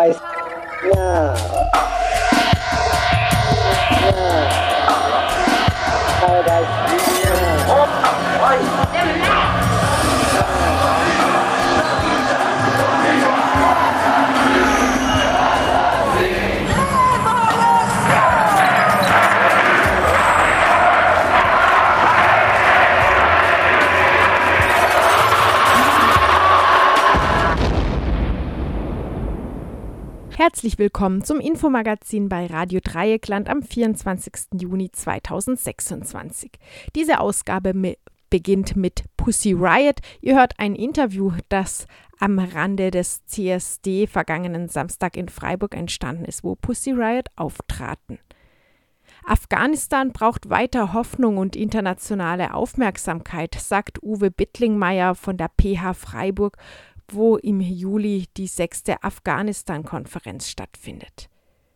guys. Now. Hi guys. Herzlich willkommen zum Infomagazin bei Radio Dreieckland am 24. Juni 2026. Diese Ausgabe beginnt mit Pussy Riot. Ihr hört ein Interview, das am Rande des CSD vergangenen Samstag in Freiburg entstanden ist, wo Pussy Riot auftraten. Afghanistan braucht weiter Hoffnung und internationale Aufmerksamkeit, sagt Uwe Bittlingmeier von der PH Freiburg, wo im Juli die 6. Afghanistan-Konferenz stattfindet.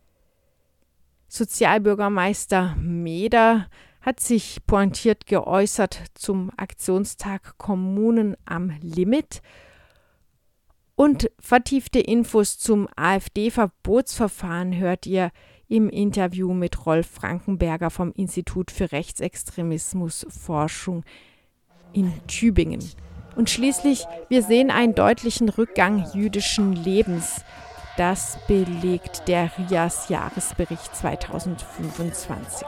Sozialbürgermeister Meder hat sich pointiert geäußert zum Aktionstag Kommunen am Limit und vertiefte Infos zum AfD-Verbotsverfahren hört ihr im Interview mit Rolf Frankenberger vom Institut für Rechtsextremismusforschung in Tübingen. Und schließlich, wir sehen einen deutlichen Rückgang jüdischen Lebens. Das belegt der RIAS-Jahresbericht 2025.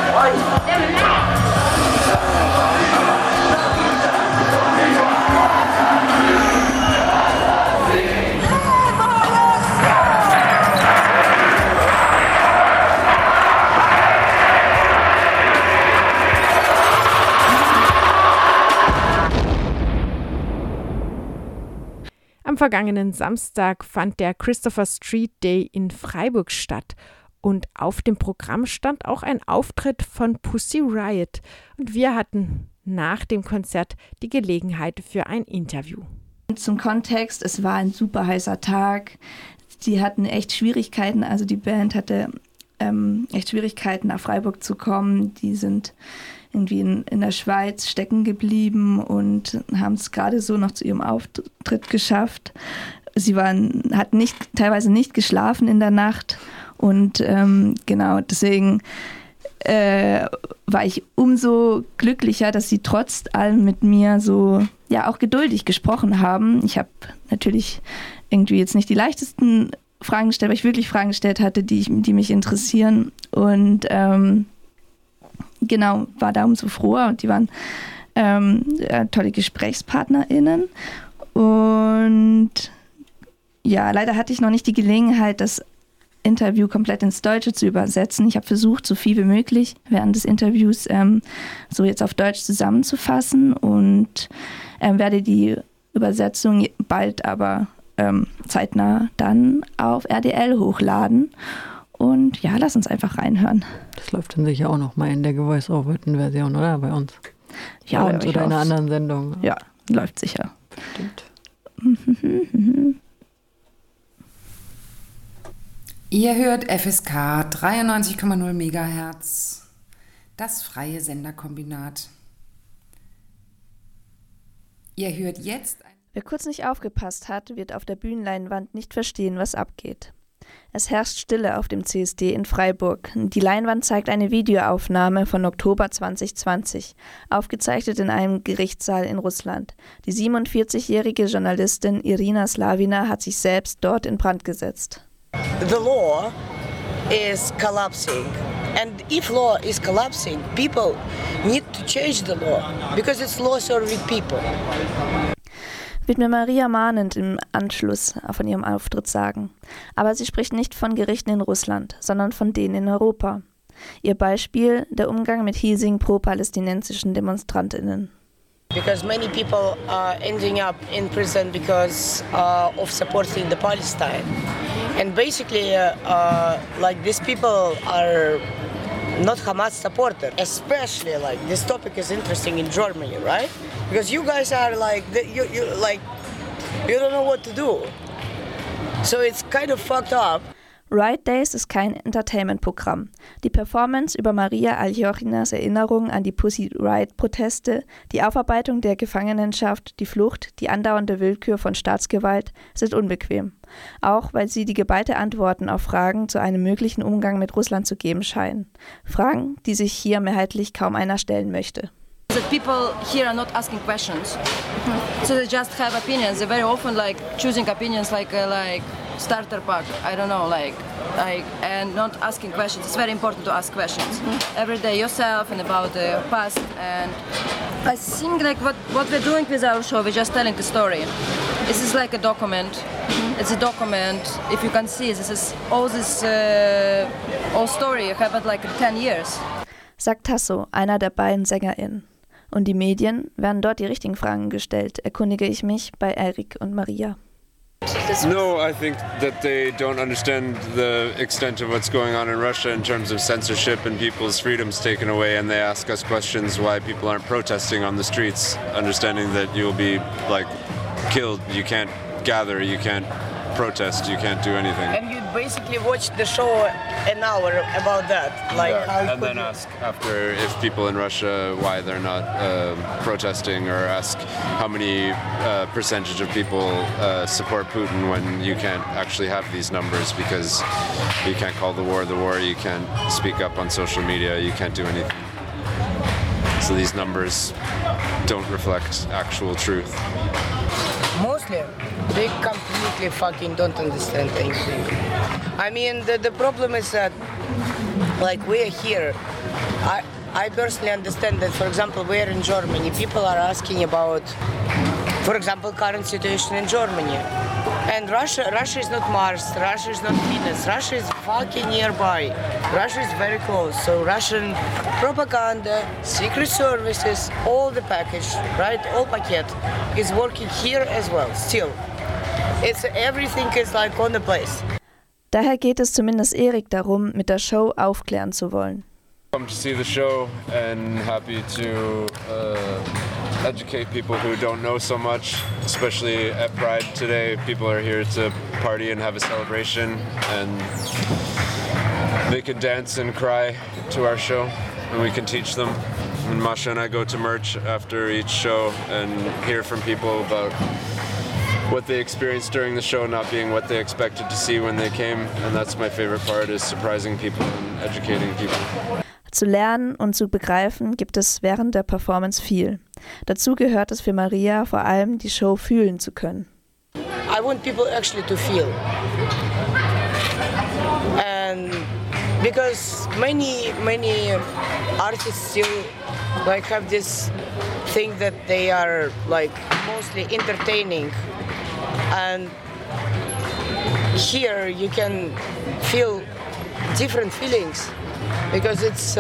Am vergangenen Samstag fand der Christopher Street Day in Freiburg statt und auf dem Programm stand auch ein Auftritt von Pussy Riot und wir hatten nach dem Konzert die Gelegenheit für ein Interview. Zum Kontext, es war ein super heißer Tag, die hatten echt Schwierigkeiten, also die Band hatte echt Schwierigkeiten nach Freiburg zu kommen, die sind irgendwie in der Schweiz stecken geblieben und haben es gerade so noch zu ihrem Auftritt geschafft. Sie hatten teilweise nicht geschlafen in der Nacht und genau deswegen war ich umso glücklicher, dass sie trotz allem mit mir so ja auch geduldig gesprochen haben. Ich habe natürlich irgendwie jetzt nicht die leichtesten Fragen gestellt, weil ich wirklich Fragen gestellt hatte, die mich interessieren und genau, war da umso froher und die waren tolle GesprächspartnerInnen und ja, leider hatte ich noch nicht die Gelegenheit, das Interview komplett ins Deutsche zu übersetzen. Ich habe versucht, so viel wie möglich während des Interviews so jetzt auf Deutsch zusammenzufassen und werde die Übersetzung bald aber zeitnah dann auf RDL hochladen. Und ja, lass uns einfach reinhören. Das läuft dann sicher auch noch mal in der Gevoice-Over-Version, oder? Bei uns? Ja, bei uns oder in einer anderen Sendung. Ja, läuft sicher. Bestimmt. Ihr hört FSK 93,0 MHz, das freie Senderkombinat. Ihr hört jetzt... Wer kurz nicht aufgepasst hat, wird auf der Bühnenleinwand nicht verstehen, was abgeht. Es herrscht Stille auf dem CSD in Freiburg. Die Leinwand zeigt eine Videoaufnahme von Oktober 2020, aufgezeichnet in einem Gerichtssaal in Russland. Die 47-jährige Journalistin Irina Slavina hat sich selbst dort in Brand gesetzt. The law is collapsing, and if law is collapsing, people need to change the law, because it's law serving people. Wird mir Maria mahnend im Anschluss von ihrem Auftritt sagen. Aber sie spricht nicht von Gerichten in Russland, sondern von denen in Europa. Ihr Beispiel, der Umgang mit hiesigen pro-palästinensischen DemonstrantInnen. Because many people are ending up in prison because of supporting the Palestine. And basically, like these people are not Hamas supporters. Especially like this topic is interesting in Germany, right? Because you guys are like you don't know what to do. So it's kind of fucked up. Riot Days ist kein Entertainment-Programm. Die Performance über Maria Aljochinas Erinnerung an die Pussy Riot-Proteste, die Aufarbeitung der Gefangenenschaft, die Flucht, die andauernde Willkür von Staatsgewalt sind unbequem. Auch weil sie die geballte Antworten auf Fragen zu einem möglichen Umgang mit Russland zu geben scheinen. Fragen, die sich hier mehrheitlich kaum einer stellen möchte. That people here are not asking questions, so they just have opinions. They're very often choosing opinions like starter pack. I don't know, and not asking questions. It's very important to ask questions every day yourself and about the past. And I think what we're doing with our show, we're just telling the story. This is like a document. It's a document. If you can see, this is all story happened in 10 years. Sagt Tasso, einer der beiden SängerInnen. Und die Medien, werden dort die richtigen Fragen gestellt, erkundige ich mich bei Erik und Maria. No, I think that they don't understand the extent of what's going on in Russia in terms of censorship and people's freedoms taken away, and they ask us questions why people aren't protesting on the streets, understanding that you'll be killed, you can't gather, you can't protest, you can't do anything. And you basically watch the show an hour about that, and then ask after if people in Russia why they're not protesting, or ask how many percentage of people support Putin when you can't actually have these numbers because you can't call the war, you can't speak up on social media, you can't do anything. So these numbers don't reflect actual truth. Mostly, they completely fucking don't understand anything. I mean, the problem is that, we're here. I personally understand that, for example, we're in Germany. People are asking about, for example, current situation in Germany. And Russia is not Mars, Russia is not Venus, Russia is fucking nearby. Russia is very close, so Russian propaganda, secret services, all the package, right, all packet is working here as well, still. Everything is on the place. Daher geht es zumindest Erik darum, mit der Show aufklären zu wollen. Come to see the show and happy to educate people who don't know so much, especially at Pride today. People are here to party and have a celebration, and they can dance and cry to our show, and we can teach them. And Masha and I go to merch after each show and hear from people about what they experienced during the show not being what they expected to see when they came, and that's my favorite part, is surprising people and educating people. Zu lernen und zu begreifen gibt es während der Performance viel. Dazu gehört es für Maria vor allem, die Show fühlen zu können. I want people actually to feel. And because many artists still have this thing that they are mostly entertaining, and here you can feel different feelings. Because it's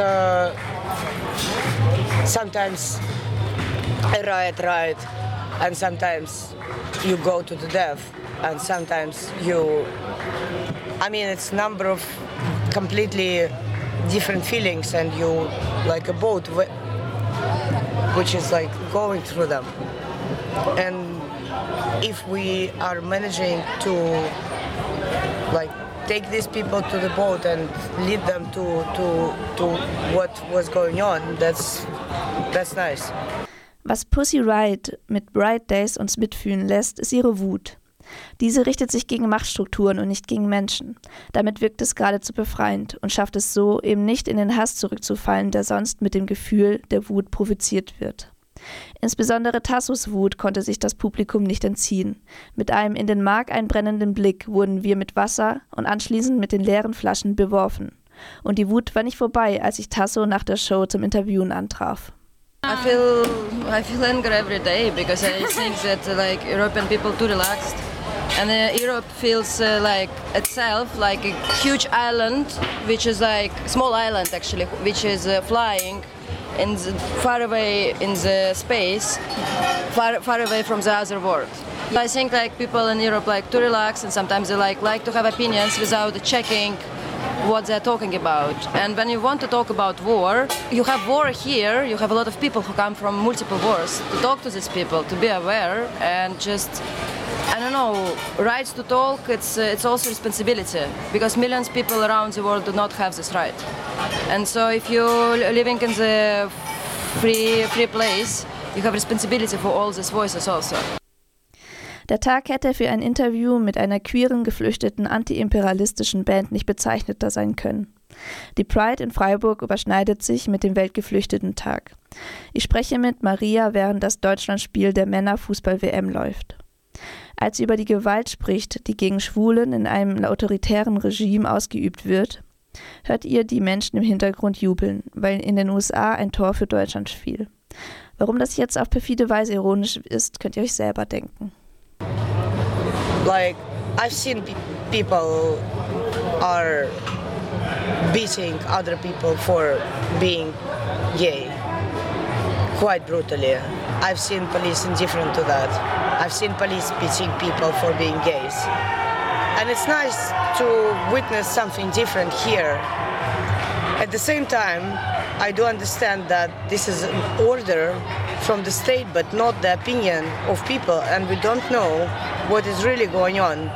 sometimes a riot, and sometimes you go to the death, and sometimes it's number of completely different feelings, and you like a boat which is going through them. And if we are managing to take these people to the boat and lead them to what was going on, that's nice. Was Pussy Riot mit Riot Days uns mitfühlen lässt, ist ihre Wut. Diese richtet sich gegen Machtstrukturen und nicht gegen Menschen. Damit wirkt es geradezu befreiend und schafft es so, eben nicht in den Hass zurückzufallen, der sonst mit dem Gefühl der Wut provoziert wird. Insbesondere Tassos Wut konnte sich das Publikum nicht entziehen. Mit einem in den Mark einbrennenden Blick wurden wir mit Wasser und anschließend mit den leeren Flaschen beworfen. Und die Wut war nicht vorbei, als ich Tasso nach der Show zum Interviewen antraf. I feel anger every day because I think that European people too relaxed, and Europe feels itself like a huge island, which is small island actually, which is flying far away in the space, far away from the other world. I think people in Europe to relax, and sometimes they like to have opinions without checking what they're talking about. And when you want to talk about war, you have war here, you have a lot of people who come from multiple wars to talk to these people, to be aware and just I don't know, rights to talk, it's also responsibility, because millions of people around the world do not have this right. And so if you're living in the free place, you have responsibility for all these voices also. Der Tag hätte für ein Interview mit einer queeren, geflüchteten, antiimperialistischen Band nicht bezeichneter sein können. Die Pride in Freiburg überschneidet sich mit dem Weltgeflüchteten-Tag. Ich spreche mit Maria, während das Deutschlandspiel der Männerfußball-WM läuft. Als sie über die Gewalt spricht, die gegen Schwulen in einem autoritären Regime ausgeübt wird, hört ihr die Menschen im Hintergrund jubeln, weil in den USA ein Tor für Deutschland fiel. Warum das jetzt auf perfide Weise ironisch ist, könnt ihr euch selber denken. Like, I've seen people are beating other people for being gay, quite brutally. I've seen police indifferent to that. I've seen police beating people for being gays. And it's nice to witness something different here. At the same time, I do understand that this is an order from the state, but not the opinion of people, and we don't know what is really going on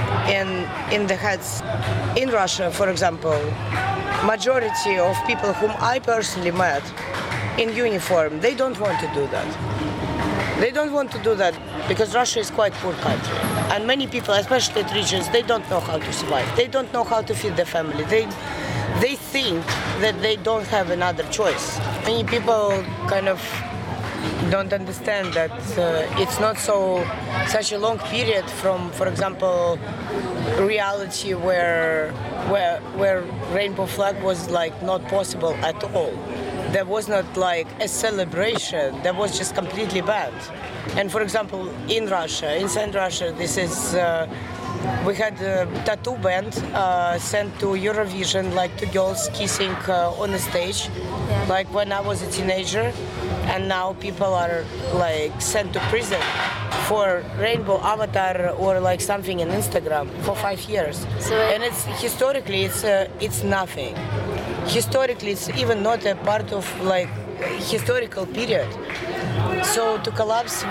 in the heads. In Russia, for example, majority of people whom I personally met in uniform, they don't want to do that. They don't want to do that because Russia is quite poor country, and many people, especially at regions, they don't know how to survive. They don't know how to feed their family. They think that they don't have another choice. Many people kind of don't understand that it's not such a long period from, for example, reality where rainbow flag was like not possible at all. There was not like a celebration. That was just completely banned. And for example, in Russia, inside Russia, this is. We had a tattoo band sent to Eurovision, like two girls kissing on the stage, like when I was a teenager, and now people are like sent to prison for rainbow avatar or like something on Instagram for 5 years. And it's historically it's nothing. Historically, it's even not a part of like historical period. So to collapse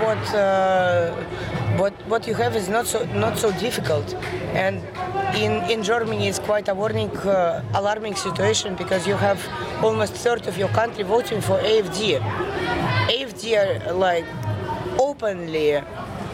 what you have is not so difficult, and in Germany it's quite a alarming situation because you have almost a third of your country voting for AfD. AfD are like openly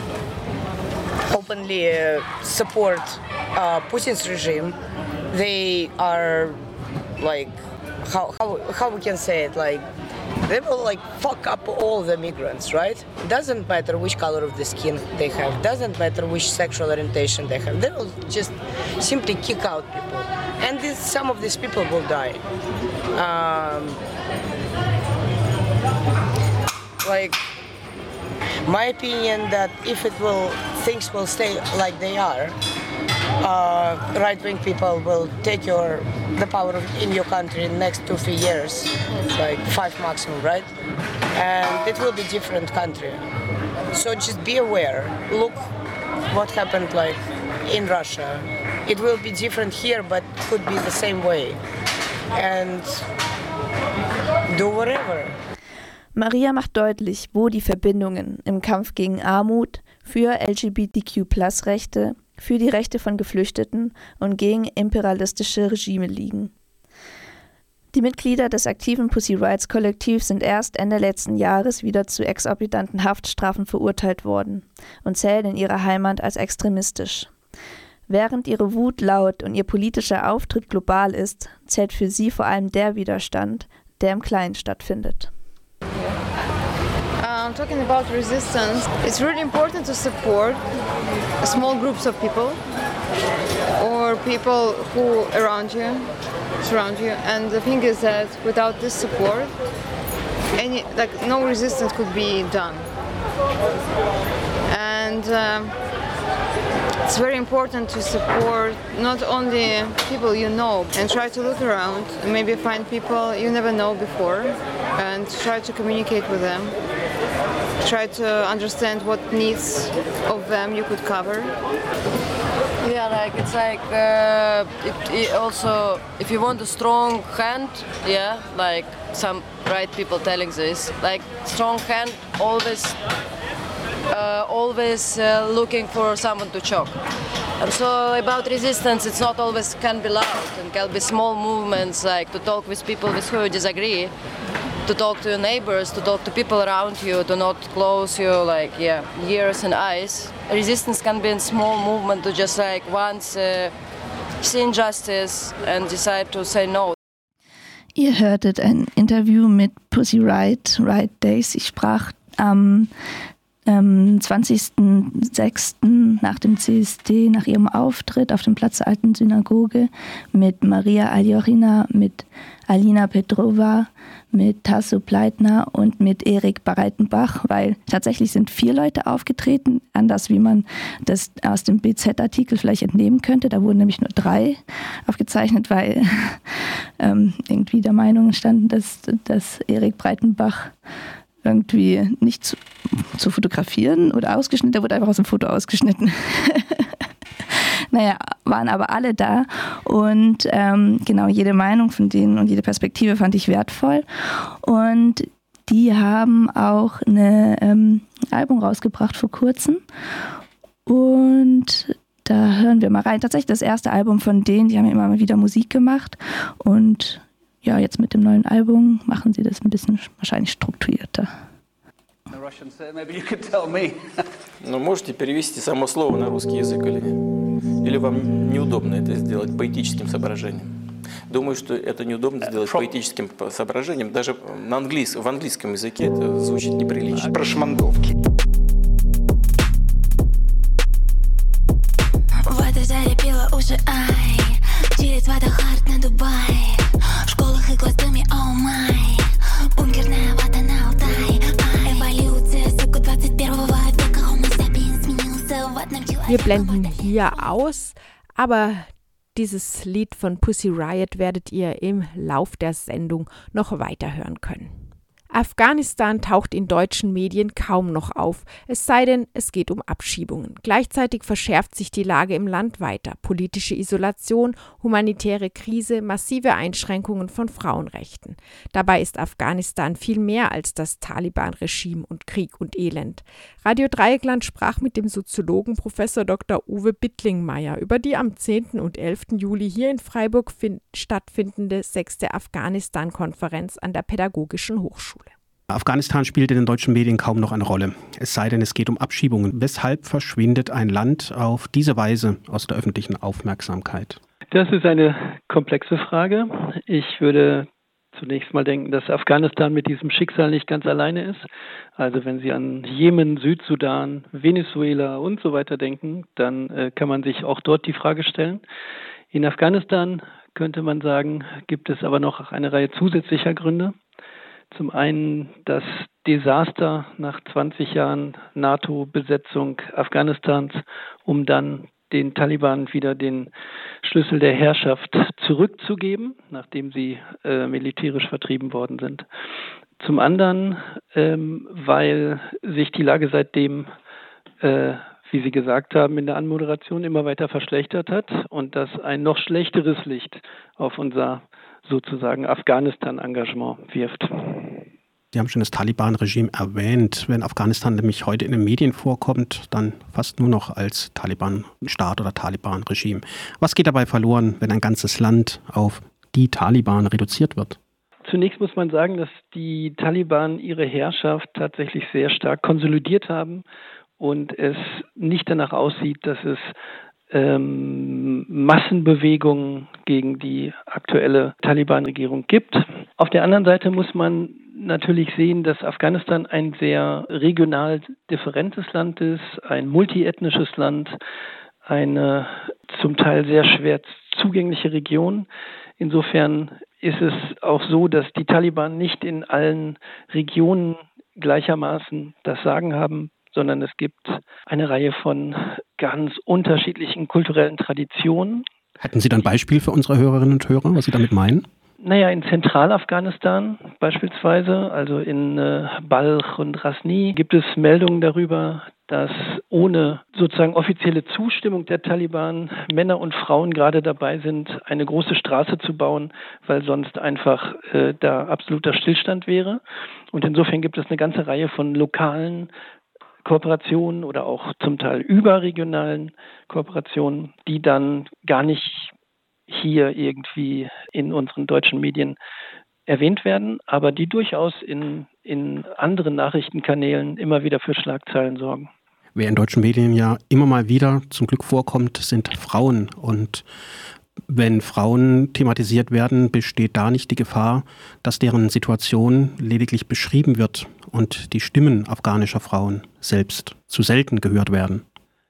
support Putin's regime. They are like how we can say it, like they will like fuck up all the migrants, right? Doesn't matter which color of the skin they have, doesn't matter which sexual orientation they have. They will just simply kick out people, and some of these people will die. Like my opinion that if things will stay like they are, right-wing people will take the power in your country in the next 2-3 years, like 5 maximum, right? And it will be different country. So just be aware. Look what happened like in Russia. It will be different here, but could be the same way. And do whatever. Maria macht deutlich, wo die Verbindungen im Kampf gegen Armut, für LGBTQ+-Rechte, für die Rechte von Geflüchteten und gegen imperialistische Regime liegen. Die Mitglieder des aktiven Pussy Rights Kollektivs sind erst Ende letzten Jahres wieder zu exorbitanten Haftstrafen verurteilt worden und zählen in ihrer Heimat als extremistisch. Während ihre Wut laut und ihr politischer Auftritt global ist, zählt für sie vor allem der Widerstand, der im Kleinen stattfindet. Talking about resistance, it's really important to support small groups of people or people who surround you. And the thing is that without this support, no resistance could be done. And it's very important to support not only people you know, and try to look around and maybe find people you never know before and try to communicate with them. Try to understand what needs of them you could cover. Yeah, like it's like it also, if you want a strong hand, yeah, like some right people telling this, like strong hand always always looking for someone to choke. So about resistance, it's not always can be loud and can be small movements, like to talk with people with who you disagree, to talk to your neighbors, to talk to people around you, to not close your ears and eyes. Resistance can be a small movement to just once see injustice and decide to say no. Ihr hörtet ein Interview mit Pussy Riot, Riot Days. Ich sprach am 20.06. nach dem CSD, nach ihrem Auftritt auf dem Platz der Alten Synagoge mit Maria Aljochina, mit Alina Petrova, mit Tasso Pleitner und mit Erik Breitenbach, weil tatsächlich sind 4 Leute aufgetreten, anders wie man das aus dem BZ-Artikel vielleicht entnehmen könnte. Da wurden nämlich nur 3 aufgezeichnet, weil irgendwie der Meinung standen, dass Erik Breitenbach irgendwie nicht zu fotografieren oder ausgeschnitten, der wurde einfach aus dem Foto ausgeschnitten. Naja, waren aber alle da und genau, jede Meinung von denen und jede Perspektive fand ich wertvoll und die haben auch ein Album rausgebracht vor kurzem und da hören wir mal rein. Tatsächlich das erste Album von denen, die haben immer mal wieder Musik gemacht und ja, jetzt mit dem neuen Album machen sie das ein bisschen wahrscheinlich strukturierter. Ну, можете перевести само слово на русский язык или нет? Или вам неудобно это сделать поэтическим соображением? Думаю, что это неудобно сделать поэтическим соображением. Даже в английском языке это звучит неприлично. Прошмандовки. Вода залепила уши, ай. Через водохарт на Дубай. В школах и госдуме, оу май. Бункерная вата на Алтай. Эволюция, сука, 21 века. Homo sapiens сменился в одном человеке. Wir blenden hier aus, aber dieses Lied von Pussy Riot werdet ihr im Lauf der Sendung noch weiterhören können. Afghanistan taucht in deutschen Medien kaum noch auf, es sei denn, es geht um Abschiebungen. Gleichzeitig verschärft sich die Lage im Land weiter. Politische Isolation, humanitäre Krise, massive Einschränkungen von Frauenrechten. Dabei ist Afghanistan viel mehr als das Taliban-Regime und Krieg und Elend. Radio Dreieckland sprach mit dem Soziologen Prof. Dr. Uwe Bittlingmeier über die am 10. und 11. Juli hier in Freiburg stattfindende 6. Afghanistan-Konferenz an der Pädagogischen Hochschule. Afghanistan spielt in den deutschen Medien kaum noch eine Rolle. Es sei denn, es geht um Abschiebungen. Weshalb verschwindet ein Land auf diese Weise aus der öffentlichen Aufmerksamkeit? Das ist eine komplexe Frage. Ich würde zunächst mal denken, dass Afghanistan mit diesem Schicksal nicht ganz alleine ist. Also wenn Sie an Jemen, Südsudan, Venezuela und so weiter denken, dann kann man sich auch dort die Frage stellen. In Afghanistan könnte man sagen, gibt es aber noch eine Reihe zusätzlicher Gründe. Zum einen das Desaster nach 20 Jahren NATO-Besetzung Afghanistans, um dann den Taliban wieder den Schlüssel der Herrschaft zurückzugeben, nachdem sie militärisch vertrieben worden sind. Zum anderen, weil sich die Lage seitdem, wie Sie gesagt haben, in der Anmoderation immer weiter verschlechtert hat und das ein noch schlechteres Licht auf unser sozusagen Afghanistan-Engagement wirft. Sie haben schon das Taliban-Regime erwähnt. Wenn Afghanistan nämlich heute in den Medien vorkommt, dann fast nur noch als Taliban-Staat oder Taliban-Regime. Was geht dabei verloren, wenn ein ganzes Land auf die Taliban reduziert wird? Zunächst muss man sagen, dass die Taliban ihre Herrschaft tatsächlich sehr stark konsolidiert haben und es nicht danach aussieht, dass es Massenbewegungen gegen die aktuelle Taliban-Regierung gibt. Auf der anderen Seite muss man natürlich sehen, dass Afghanistan ein sehr regional differentes Land ist, ein multiethnisches Land, eine zum Teil sehr schwer zugängliche Region. Insofern ist es auch so, dass die Taliban nicht in allen Regionen gleichermaßen das Sagen haben, sondern es gibt eine Reihe von ganz unterschiedlichen kulturellen Traditionen. Hätten Sie dann ein Beispiel für unsere Hörerinnen und Hörer, was Sie damit meinen? Naja, in Zentralafghanistan beispielsweise, also in Balch und Rasni, gibt es Meldungen darüber, dass ohne sozusagen offizielle Zustimmung der Taliban Männer und Frauen gerade dabei sind, eine große Straße zu bauen, weil sonst einfach da absoluter Stillstand wäre. Und insofern gibt es eine ganze Reihe von lokalen Kooperationen oder auch zum Teil überregionalen Kooperationen, die dann gar nicht hier irgendwie in unseren deutschen Medien erwähnt werden, aber die durchaus in anderen Nachrichtenkanälen immer wieder für Schlagzeilen sorgen. Wer in deutschen Medien ja immer mal wieder zum Glück vorkommt, sind Frauen. Und wenn Frauen thematisiert werden, besteht da nicht die Gefahr, dass deren Situation lediglich beschrieben wird und die Stimmen afghanischer Frauen selbst zu selten gehört werden?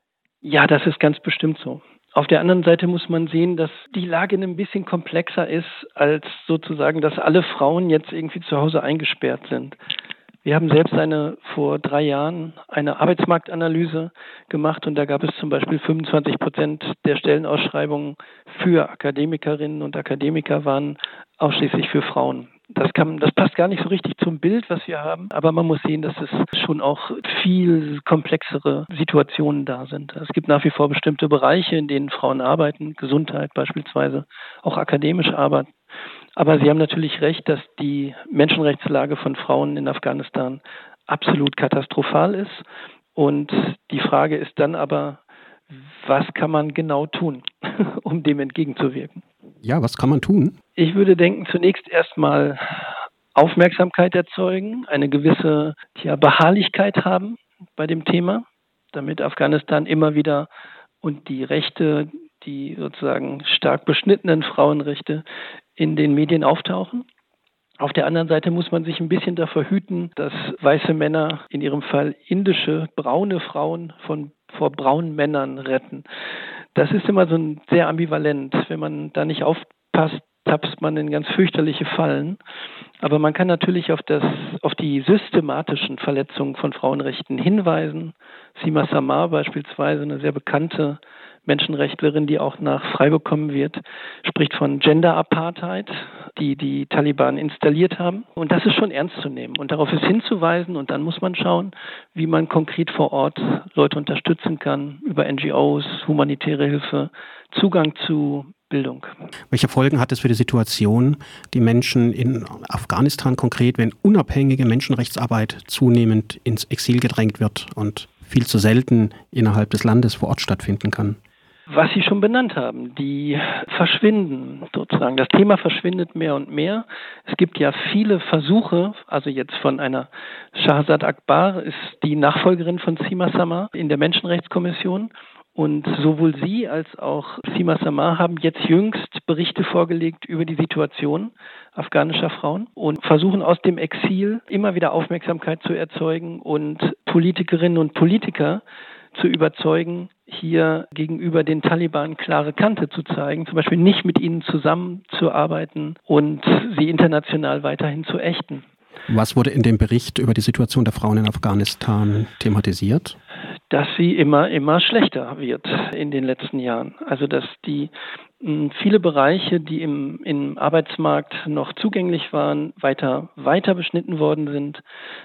Ja, das ist ganz bestimmt so. Auf der anderen Seite muss man sehen, dass die Lage ein bisschen komplexer ist, als sozusagen, dass alle Frauen jetzt irgendwie zu Hause eingesperrt sind. Wir haben selbst vor 3 Jahren eine Arbeitsmarktanalyse gemacht und da gab es zum Beispiel 25% der Stellenausschreibungen für Akademikerinnen und Akademiker waren ausschließlich für Frauen. Das passt gar nicht so richtig zum Bild, was wir haben, aber man muss sehen, dass es schon auch viel komplexere Situationen da sind. Es gibt nach wie vor bestimmte Bereiche, in denen Frauen arbeiten, Gesundheit beispielsweise, auch akademisch arbeiten. Aber Sie haben natürlich recht, dass die Menschenrechtslage von Frauen in Afghanistan absolut katastrophal ist. Und die Frage ist dann aber, was kann man genau tun, um dem entgegenzuwirken? Ja, was kann man tun? Ich würde denken, zunächst erstmal Aufmerksamkeit erzeugen, eine gewisse Beharrlichkeit haben bei dem Thema, damit Afghanistan immer wieder und die Rechte, die sozusagen stark beschnittenen Frauenrechte in den Medien auftauchen. Auf der anderen Seite muss man sich ein bisschen davor hüten, dass weiße Männer, in ihrem Fall indische, braune Frauen vor braunen Männern retten. Das ist immer so sehr ambivalent. Wenn man da nicht aufpasst, tapst man in ganz fürchterliche Fallen. Aber man kann natürlich auf die systematischen Verletzungen von Frauenrechten hinweisen. Sima Samar beispielsweise, eine sehr bekannte Menschenrechtlerin, die auch nach Freiburg kommen wird, spricht von Gender Apartheid, die Taliban installiert haben. Und das ist schon ernst zu nehmen. Und darauf ist hinzuweisen. Und dann muss man schauen, wie man konkret vor Ort Leute unterstützen kann, über NGOs, humanitäre Hilfe, Zugang zu Bildung. Welche Folgen hat es für die Situation, die Menschen in Afghanistan konkret, wenn unabhängige Menschenrechtsarbeit zunehmend ins Exil gedrängt wird und viel zu selten innerhalb des Landes vor Ort stattfinden kann? Was Sie schon benannt haben, die verschwinden sozusagen. Das Thema verschwindet mehr und mehr. Es gibt ja viele Versuche, also jetzt von einer Shahzad Akbar, ist die Nachfolgerin von Sima Samar in der Menschenrechtskommission. Und sowohl sie als auch Sima Samar haben jetzt jüngst Berichte vorgelegt über die Situation afghanischer Frauen und versuchen aus dem Exil immer wieder Aufmerksamkeit zu erzeugen und Politikerinnen und Politiker zu überzeugen, hier gegenüber den Taliban klare Kante zu zeigen, zum Beispiel nicht mit ihnen zusammenzuarbeiten und sie international weiterhin zu ächten. Was wurde in dem Bericht über die Situation der Frauen in Afghanistan thematisiert? Dass sie immer schlechter wird in den letzten Jahren. Also dass die viele Bereiche, die im Arbeitsmarkt noch zugänglich waren, weiter beschnitten worden sind.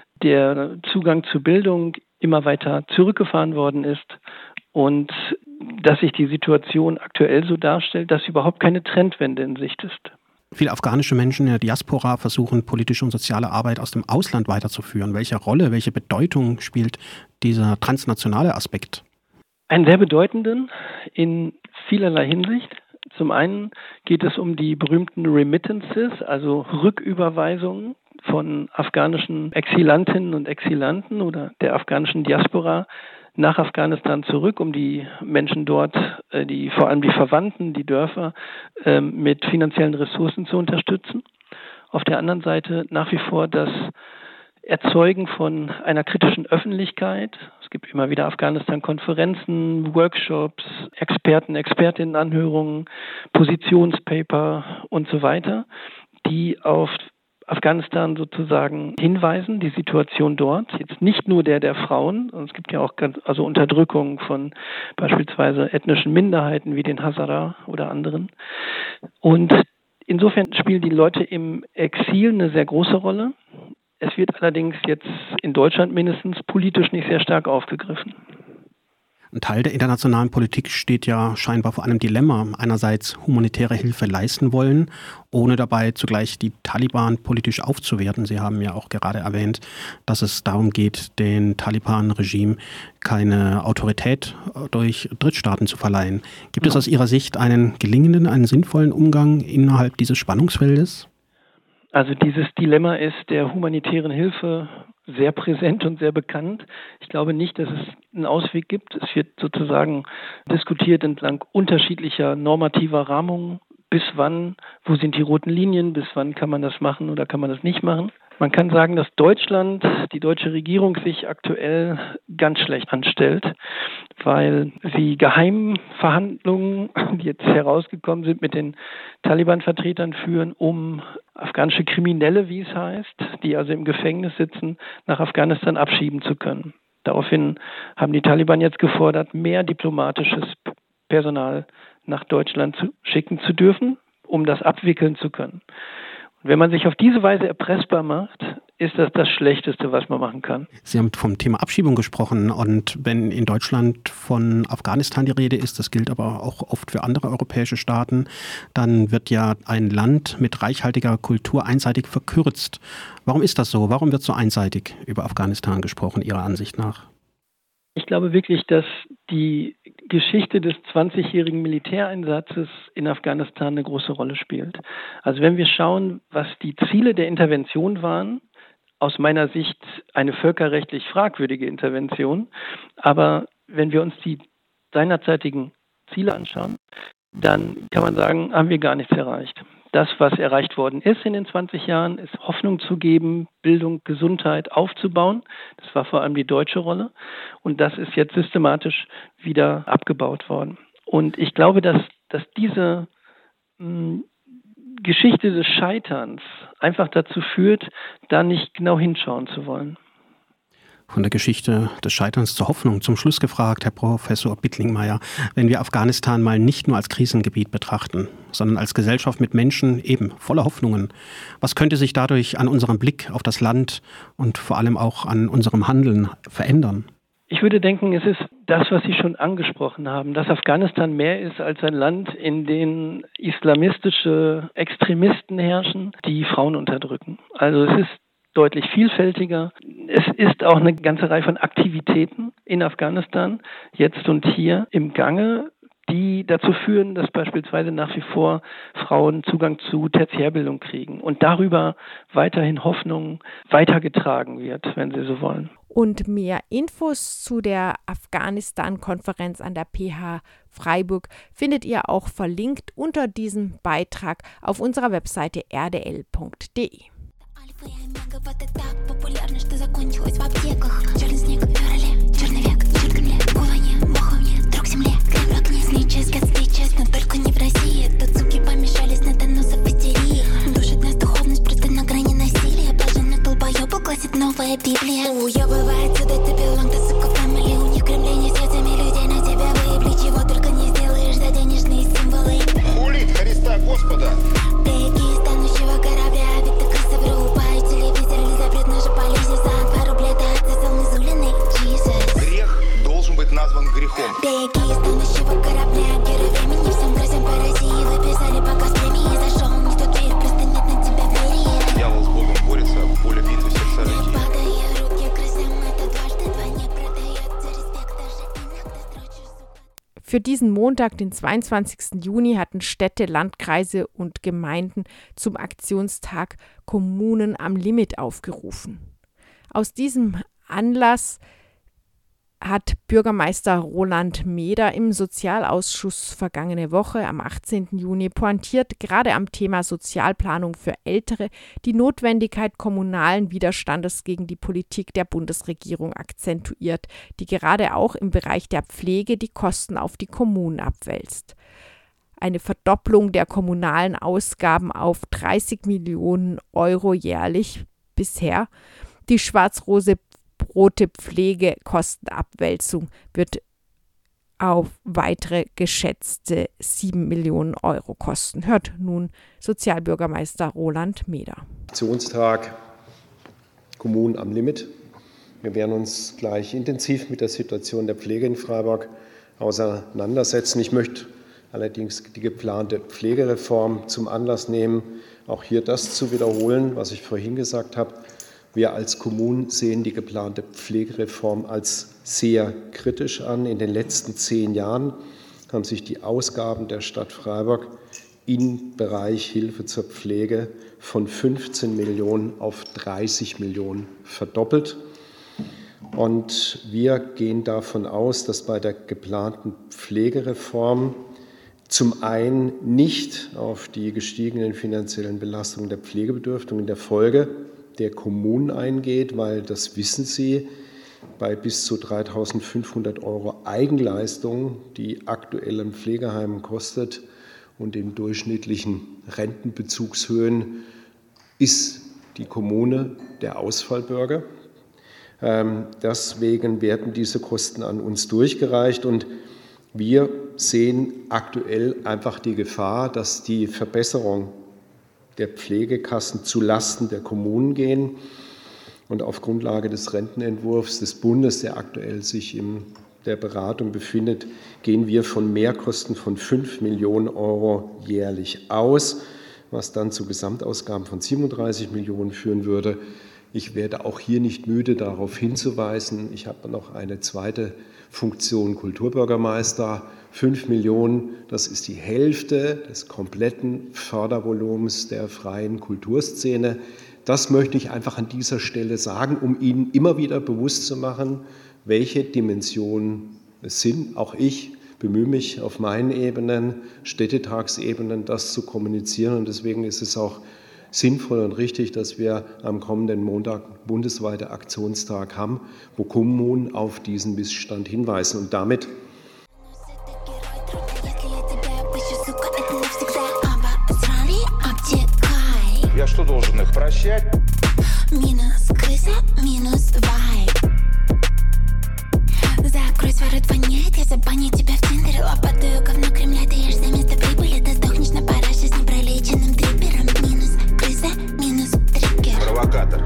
Der Zugang zu Bildung immer weiter zurückgefahren worden ist und dass sich die Situation aktuell so darstellt, dass überhaupt keine Trendwende in Sicht ist. Viele afghanische Menschen in der Diaspora versuchen, politische und soziale Arbeit aus dem Ausland weiterzuführen. Welche Rolle, welche Bedeutung spielt dieser transnationale Aspekt? Einen sehr bedeutenden in vielerlei Hinsicht. Zum einen geht es um die berühmten Remittances, also Rücküberweisungen von afghanischen Exilantinnen und Exilanten oder der afghanischen Diaspora nach Afghanistan zurück, um die Menschen dort, vor allem die Verwandten, die Dörfer, mit finanziellen Ressourcen zu unterstützen. Auf der anderen Seite nach wie vor das Erzeugen von einer kritischen Öffentlichkeit. Es gibt immer wieder Afghanistan-Konferenzen, Workshops, Expertinnen-Anhörungen, Positionspaper und so weiter, die auf Afghanistan sozusagen hinweisen, die Situation dort, jetzt nicht nur der Frauen, es gibt ja auch Unterdrückung von beispielsweise ethnischen Minderheiten wie den Hazara oder anderen. Und insofern spielen die Leute im Exil eine sehr große Rolle. Es wird allerdings jetzt in Deutschland mindestens politisch nicht sehr stark aufgegriffen. Ein Teil der internationalen Politik steht ja scheinbar vor einem Dilemma. Einerseits humanitäre Hilfe leisten wollen, ohne dabei zugleich die Taliban politisch aufzuwerten. Sie haben ja auch gerade erwähnt, dass es darum geht, den Taliban-Regime keine Autorität durch Drittstaaten zu verleihen. Gibt es aus Ihrer Sicht einen gelingenden, einen sinnvollen Umgang innerhalb dieses Spannungsfeldes? Also dieses Dilemma ist der humanitären Hilfe sehr präsent und sehr bekannt. Ich glaube nicht, dass es einen Ausweg gibt. Es wird sozusagen diskutiert entlang unterschiedlicher normativer Rahmungen. Bis wann, wo sind die roten Linien, bis wann kann man das machen oder kann man das nicht machen? Man kann sagen, dass Deutschland, die deutsche Regierung sich aktuell ganz schlecht anstellt, weil sie Geheimverhandlungen, die jetzt herausgekommen sind, mit den Taliban-Vertretern führen, um afghanische Kriminelle, wie es heißt, die also im Gefängnis sitzen, nach Afghanistan abschieben zu können. Daraufhin haben die Taliban jetzt gefordert, mehr diplomatisches Personal nach Deutschland schicken zu dürfen, um das abwickeln zu können. Und wenn man sich auf diese Weise erpressbar macht, ist das das Schlechteste, was man machen kann. Sie haben vom Thema Abschiebung gesprochen und wenn in Deutschland von Afghanistan die Rede ist, das gilt aber auch oft für andere europäische Staaten, dann wird ja ein Land mit reichhaltiger Kultur einseitig verkürzt. Warum ist das so? Warum wird so einseitig über Afghanistan gesprochen, Ihrer Ansicht nach? Ich glaube wirklich, dass die Geschichte des 20-jährigen Militäreinsatzes in Afghanistan eine große Rolle spielt. Also wenn wir schauen, was die Ziele der Intervention waren, aus meiner Sicht eine völkerrechtlich fragwürdige Intervention, aber wenn wir uns die seinerzeitigen Ziele anschauen, dann kann man sagen, haben wir gar nichts erreicht. Das, was erreicht worden ist in den 20 Jahren, ist Hoffnung zu geben, Bildung, Gesundheit aufzubauen. Das war vor allem die deutsche Rolle. Und das ist jetzt systematisch wieder abgebaut worden. Und ich glaube, dass diese Geschichte des Scheiterns einfach dazu führt, da nicht genau hinschauen zu wollen. Von der Geschichte des Scheiterns zur Hoffnung zum Schluss gefragt, Herr Professor Bittlingmeier, wenn wir Afghanistan mal nicht nur als Krisengebiet betrachten, sondern als Gesellschaft mit Menschen eben voller Hoffnungen, was könnte sich dadurch an unserem Blick auf das Land und vor allem auch an unserem Handeln verändern? Ich würde denken, es ist das, was Sie schon angesprochen haben, dass Afghanistan mehr ist als ein Land, in dem islamistische Extremisten herrschen, die Frauen unterdrücken. Also es ist deutlich vielfältiger. Es ist auch eine ganze Reihe von Aktivitäten in Afghanistan, jetzt und hier im Gange, die dazu führen, dass beispielsweise nach wie vor Frauen Zugang zu Tertiärbildung kriegen und darüber weiterhin Hoffnung weitergetragen wird, wenn Sie so wollen. Und mehr Infos zu der Afghanistan-Konferenz an der PH Freiburg findet ihr auch verlinkt unter diesem Beitrag auf unserer Webseite rdl.de. Вот это так популярно, что закончилось в аптеках. Черный снег, феврале, черный век, черканье, бывание, моховье, друг земле, крем в огне, стычес, но только не в России. Тут суки помешались на доносах в истерии. Душит нас духовность просто на грани насилия. Блаженных долбоёбов гласит новая Библия. Уёбывай отсюда, ты belong to сука family. У них кремление сердцами людей на тебя выебли. Чего только не сделаешь за денежные символы. Хулит Христа Господа. Беги из тонущего корабля, ведь ты крыса в рупа. Назван грехом. Беги из тонущего корабля, герой времени, всем грозям по России. Выписали показ премии, зашел не в ту дверь, просто нет на тебя двери. Дьявол с Богом борется, поле битвы сердца людей. Не падай руки крысам, это дважды два не продается. Респект даже иногда строчишь. Für diesen Montag, den 22. Juni, hatten Städte, Landkreise und Gemeinden zum Aktionstag Kommunen am Limit aufgerufen. Aus diesem Anlass hat Bürgermeister Roland Meder im Sozialausschuss vergangene Woche am 18. Juni pointiert, gerade am Thema Sozialplanung für Ältere, die Notwendigkeit kommunalen Widerstandes gegen die Politik der Bundesregierung akzentuiert, die gerade auch im Bereich der Pflege die Kosten auf die Kommunen abwälzt. Eine Verdopplung der kommunalen Ausgaben auf 30 Millionen Euro jährlich bisher. Die schwarz-rote Pflegekostenabwälzung wird auf weitere geschätzte 7 Millionen Euro kosten. Hört nun Sozialbürgermeister Roland Meder. Aktionstag Kommunen am Limit. Wir werden uns gleich intensiv mit der Situation der Pflege in Freiburg auseinandersetzen. Ich möchte allerdings die geplante Pflegereform zum Anlass nehmen, auch hier das zu wiederholen, was ich vorhin gesagt habe. Wir als Kommunen sehen die geplante Pflegereform als sehr kritisch an. In den letzten 10 Jahren haben sich die Ausgaben der Stadt Freiburg im Bereich Hilfe zur Pflege von 15 Millionen auf 30 Millionen verdoppelt. Und wir gehen davon aus, dass bei der geplanten Pflegereform zum einen nicht auf die gestiegenen finanziellen Belastungen der Pflegebedürftigen in der Folge der Kommunen eingeht, weil, das wissen Sie, bei bis zu 3.500 € Eigenleistung, die aktuell im Pflegeheim kostet und in durchschnittlichen Rentenbezugshöhen, ist die Kommune der Ausfallbürger. Deswegen werden diese Kosten an uns durchgereicht und wir sehen aktuell einfach die Gefahr, dass die Verbesserung der Pflegekassen zulasten der Kommunen gehen. Und auf Grundlage des Rentenentwurfs des Bundes, der aktuell sich in der Beratung befindet, gehen wir von Mehrkosten von 5 Millionen € jährlich aus, was dann zu Gesamtausgaben von 37 Millionen führen würde. Ich werde auch hier nicht müde, darauf hinzuweisen. Ich habe noch eine zweite Funktion, Kulturbürgermeister. 5 Millionen, das ist die Hälfte des kompletten Fördervolumens der freien Kulturszene. Das möchte ich einfach an dieser Stelle sagen, um Ihnen immer wieder bewusst zu machen, welche Dimensionen es sind. Auch ich bemühe mich auf meinen Ebenen, Städtetagsebenen, das zu kommunizieren. Und deswegen ist es auch sinnvoll und richtig, dass wir am kommenden Montag bundesweiten Aktionstag haben, wo Kommunen auf diesen Missstand hinweisen. Und damit Я что, должен их прощать? Минус крыса, минус вайб. Закрой свой рот, воняет, я забаню тебя в Тиндере. Лопатаю говно Кремля, ты ешь за место прибыли. Ты сдохнешь на параше с непролеченным триппером. Минус крыса, минус триггер. Провокатор.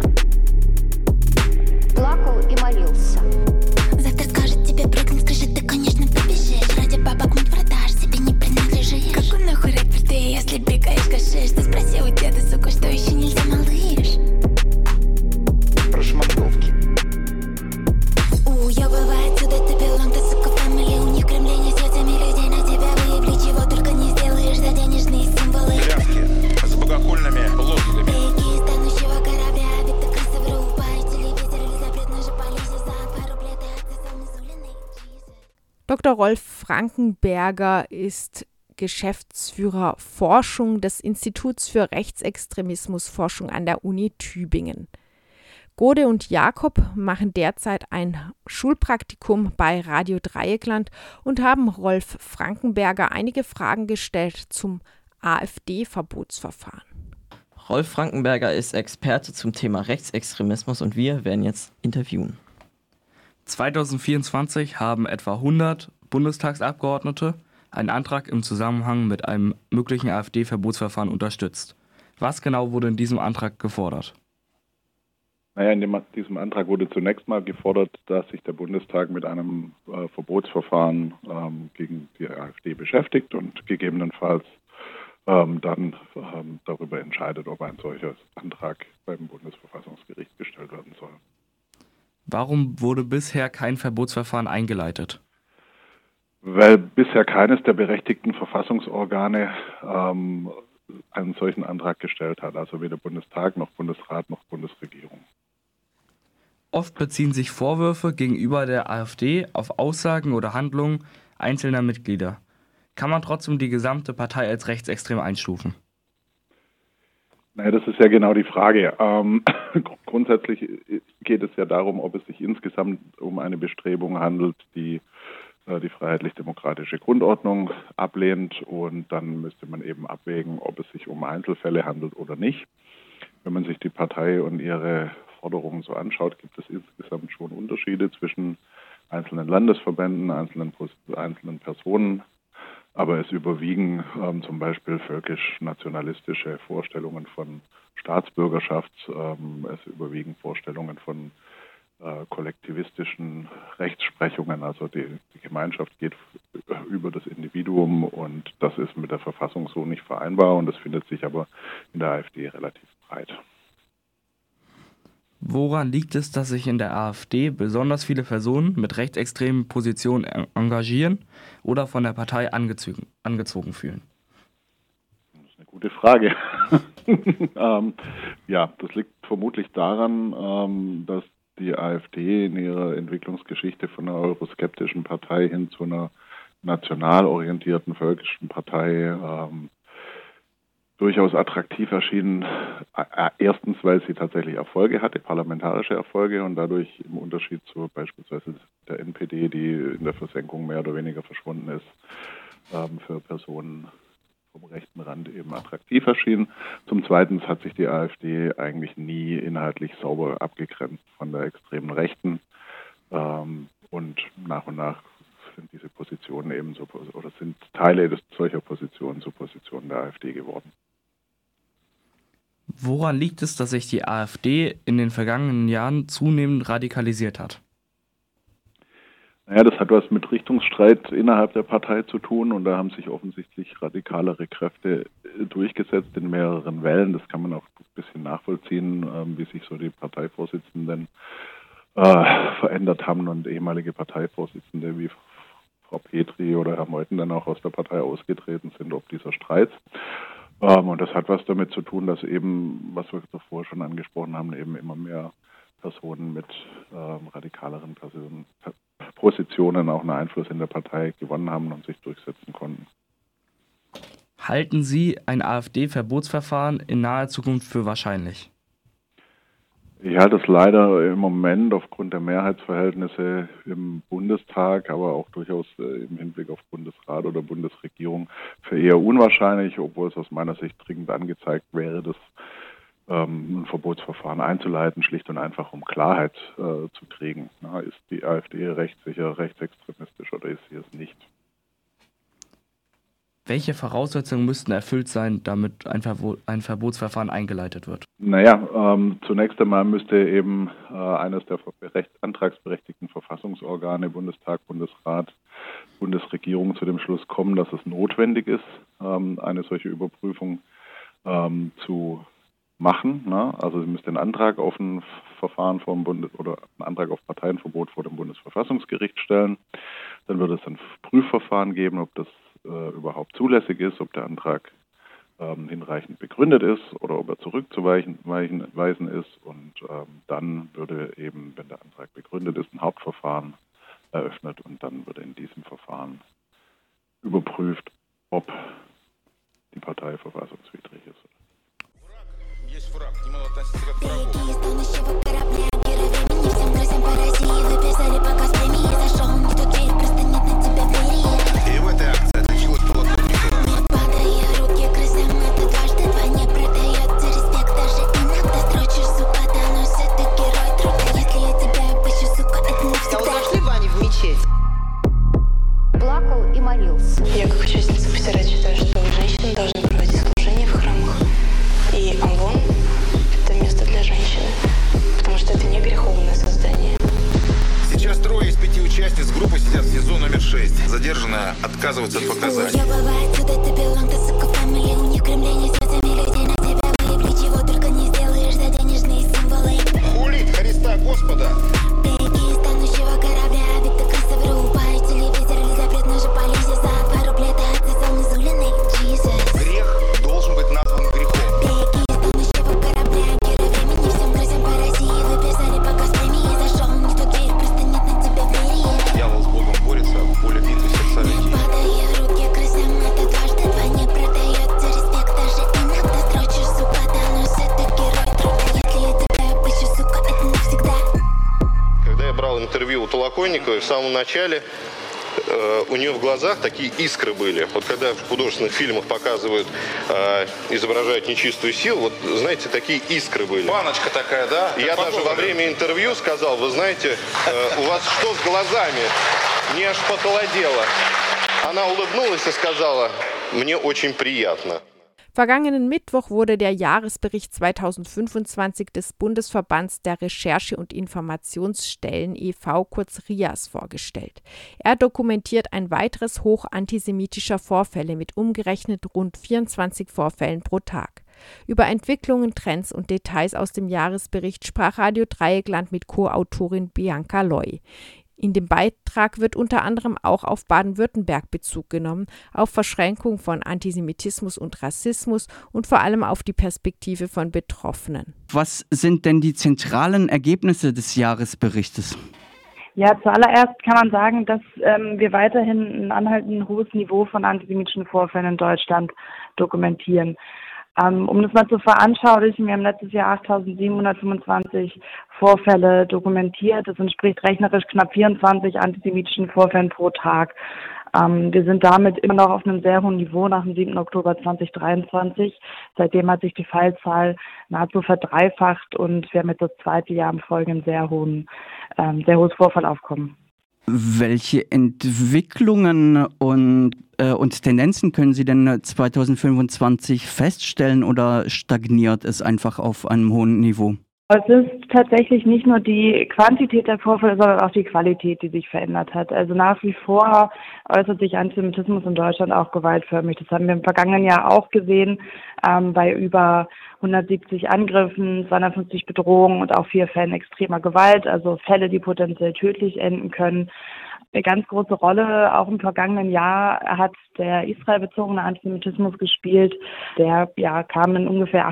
Плакал и молился. Завтра скажет тебе прыгнуть с крыши, ты, конечно, побежишь. Ради бабок муть продаж, себе не принадлежишь. Какой нахуй рэпер ты, если бегаешь кашиш? Ты спроси у деда, сука, что еще нельзя, малыш? Про шмандовки. Уёбывай отсюда, ты белом, ты, сука, фамилия. У них в Кремле несётся людей на тебя выебли. Чего только не сделаешь за денежные символы. Грязки с богохульными лозунгами. Беги из тонущего корабля, ведь ты крыса вырубаешь телевизор. Или запретной же полиции за пару лет и отцесом изуленный. Dr. Rolf Frankenberger ist Geschäftsführer Forschung des Instituts für Rechtsextremismusforschung an der Uni Tübingen. Gode und Jakob machen derzeit ein Schulpraktikum bei Radio Dreieckland und haben Rolf Frankenberger einige Fragen gestellt zum AfD-Verbotsverfahren. Rolf Frankenberger ist Experte zum Thema Rechtsextremismus und wir werden jetzt interviewen. 2024 haben etwa 100 Bundestagsabgeordnete einen Antrag im Zusammenhang mit einem möglichen AfD-Verbotsverfahren unterstützt. Was genau wurde in diesem Antrag gefordert? Naja, in diesem Antrag wurde zunächst mal gefordert, dass sich der Bundestag mit einem Verbotsverfahren gegen die AfD beschäftigt und gegebenenfalls dann darüber entscheidet, ob ein solcher Antrag beim Bundesverfassungsgericht gestellt werden soll. Warum wurde bisher kein Verbotsverfahren eingeleitet? Weil bisher keines der berechtigten Verfassungsorgane einen solchen Antrag gestellt hat, also weder Bundestag noch Bundesrat noch Bundesregierung. Oft beziehen sich Vorwürfe gegenüber der AfD auf Aussagen oder Handlungen einzelner Mitglieder. Kann man trotzdem die gesamte Partei als rechtsextrem einstufen? Naja, das ist ja genau die Frage. Grundsätzlich geht es ja darum, ob es sich insgesamt um eine Bestrebung handelt, die die freiheitlich-demokratische Grundordnung ablehnt, und dann müsste man eben abwägen, ob es sich um Einzelfälle handelt oder nicht. Wenn man sich die Partei und ihre Forderungen so anschaut, gibt es insgesamt schon Unterschiede zwischen einzelnen Landesverbänden, einzelnen Personen, aber es überwiegen zum Beispiel völkisch-nationalistische Vorstellungen von Staatsbürgerschaft, es überwiegen Vorstellungen von kollektivistischen Rechtsprechungen. Also die Gemeinschaft geht über das Individuum und das ist mit der Verfassung so nicht vereinbar und das findet sich aber in der AfD relativ breit. Woran liegt es, dass sich in der AfD besonders viele Personen mit rechtsextremen Positionen engagieren oder von der Partei angezogen fühlen? Das ist eine gute Frage. Ja, das liegt vermutlich daran, dass die AfD in ihrer Entwicklungsgeschichte von einer euroskeptischen Partei hin zu einer national orientierten völkischen Partei durchaus attraktiv erschien. Erstens, weil sie tatsächlich Erfolge hatte, parlamentarische Erfolge und dadurch im Unterschied zu beispielsweise der NPD, die in der Versenkung mehr oder weniger verschwunden ist, für Personen vom rechten Rand eben attraktiv erschien. Zum Zweiten hat sich die AfD eigentlich nie inhaltlich sauber abgegrenzt von der extremen Rechten und nach sind diese Positionen ebenso oder sind Teile solcher Positionen zu Positionen der AfD geworden. Woran liegt es, dass sich die AfD in den vergangenen Jahren zunehmend radikalisiert hat? Naja, das hat was mit Richtungsstreit innerhalb der Partei zu tun und da haben sich offensichtlich radikalere Kräfte durchgesetzt in mehreren Wellen. Das kann man auch ein bisschen nachvollziehen, wie sich so die Parteivorsitzenden verändert haben und ehemalige Parteivorsitzende wie Frau Petri oder Herr Meuthen dann auch aus der Partei ausgetreten sind, ob dieser Streits. Und das hat was damit zu tun, dass eben, was wir davor schon angesprochen haben, eben immer mehr Personen mit radikaleren Positionen auch einen Einfluss in der Partei gewonnen haben und sich durchsetzen konnten. Halten Sie ein AfD-Verbotsverfahren in naher Zukunft für wahrscheinlich? Ich halte es leider im Moment aufgrund der Mehrheitsverhältnisse im Bundestag, aber auch durchaus im Hinblick auf Bundesrat oder Bundesregierung für eher unwahrscheinlich, obwohl es aus meiner Sicht dringend angezeigt wäre, das ein Verbotsverfahren einzuleiten, schlicht und einfach um Klarheit zu kriegen. Na, ist die AfD rechtssicher, rechtsextremistisch oder ist sie es nicht? Welche Voraussetzungen müssten erfüllt sein, damit ein Verbotsverfahren eingeleitet wird? Naja, zunächst einmal müsste eben eines der antragsberechtigten Verfassungsorgane, Bundestag, Bundesrat, Bundesregierung zu dem Schluss kommen, dass es notwendig ist, eine solche Überprüfung zu machen. Ne? Also sie müsste einen Antrag auf ein Verfahren vor dem oder einen Antrag auf Parteienverbot vor dem Bundesverfassungsgericht stellen. Dann wird es ein Prüfverfahren geben, ob das überhaupt zulässig ist, ob der Antrag hinreichend begründet ist oder ob er zurückzuweisen ist. Und dann würde eben, wenn der Antrag begründet ist, ein Hauptverfahren eröffnet und dann würde in diesem Verfahren überprüft, ob die Partei verfassungswidrig ist. Плакал и молился. Я как участница пастора считаю, что женщины должны проводить служение в храмах. И амвон – это место для женщины, потому что это не греховное создание. Сейчас 3 из 5 участниц группы сидят в СИЗО номер 6. Задержанная отказывается от показаний. Хулит Христа Господа. Грех должен быть назван грехом. Дьявол с Богом борется, поле битвы сердца людей. Когда я брал интервью у Толоконниковой в самом начале, у нее в глазах такие искры были. Вот когда в художественных фильмах показывают, изображают нечистую силу, вот, знаете, такие искры были. Баночка такая, да? Я даже во время интервью сказал, вы знаете, у вас что с глазами? Мне аж похолодело. Она улыбнулась и сказала, мне очень приятно. Vergangenen Mittwoch wurde der Jahresbericht 2025 des Bundesverbands der Recherche- und Informationsstellen e.V., kurz RIAS, vorgestellt. Er dokumentiert ein weiteres Hoch antisemitischer Vorfälle mit umgerechnet rund 24 Vorfällen pro Tag. Über Entwicklungen, Trends und Details aus dem Jahresbericht sprach Radio Dreieckland mit Co-Autorin Bianca Loy. In dem Beitrag wird unter anderem auch auf Baden-Württemberg Bezug genommen, auf Verschränkung von Antisemitismus und Rassismus und vor allem auf die Perspektive von Betroffenen. Was sind denn die zentralen Ergebnisse des Jahresberichtes? Ja, zuallererst kann man sagen, dass wir weiterhin ein anhaltend hohes Niveau von antisemitischen Vorfällen in Deutschland dokumentieren. Um das mal zu veranschaulichen, wir haben letztes Jahr 8.725 Vorfälle dokumentiert. Das entspricht rechnerisch knapp 24 antisemitischen Vorfällen pro Tag. Wir sind damit immer noch auf einem sehr hohen Niveau nach dem 7. Oktober 2023. Seitdem hat sich die Fallzahl nahezu verdreifacht und wir haben jetzt das zweite Jahr im Folge ein sehr hohes Vorfallaufkommen. Welche Entwicklungen und Tendenzen können Sie denn 2025 feststellen oder stagniert es einfach auf einem hohen Niveau? Es ist tatsächlich nicht nur die Quantität der Vorfälle, sondern auch die Qualität, die sich verändert hat. Also nach wie vor äußert sich Antisemitismus in Deutschland auch gewaltförmig. Das haben wir im vergangenen Jahr auch gesehen, bei über 170 Angriffen, 250 Bedrohungen und auch 4 Fällen extremer Gewalt, also Fälle, die potenziell tödlich enden können. Eine ganz große Rolle auch im vergangenen Jahr hat der israelbezogene Antisemitismus gespielt. Der kam in ungefähr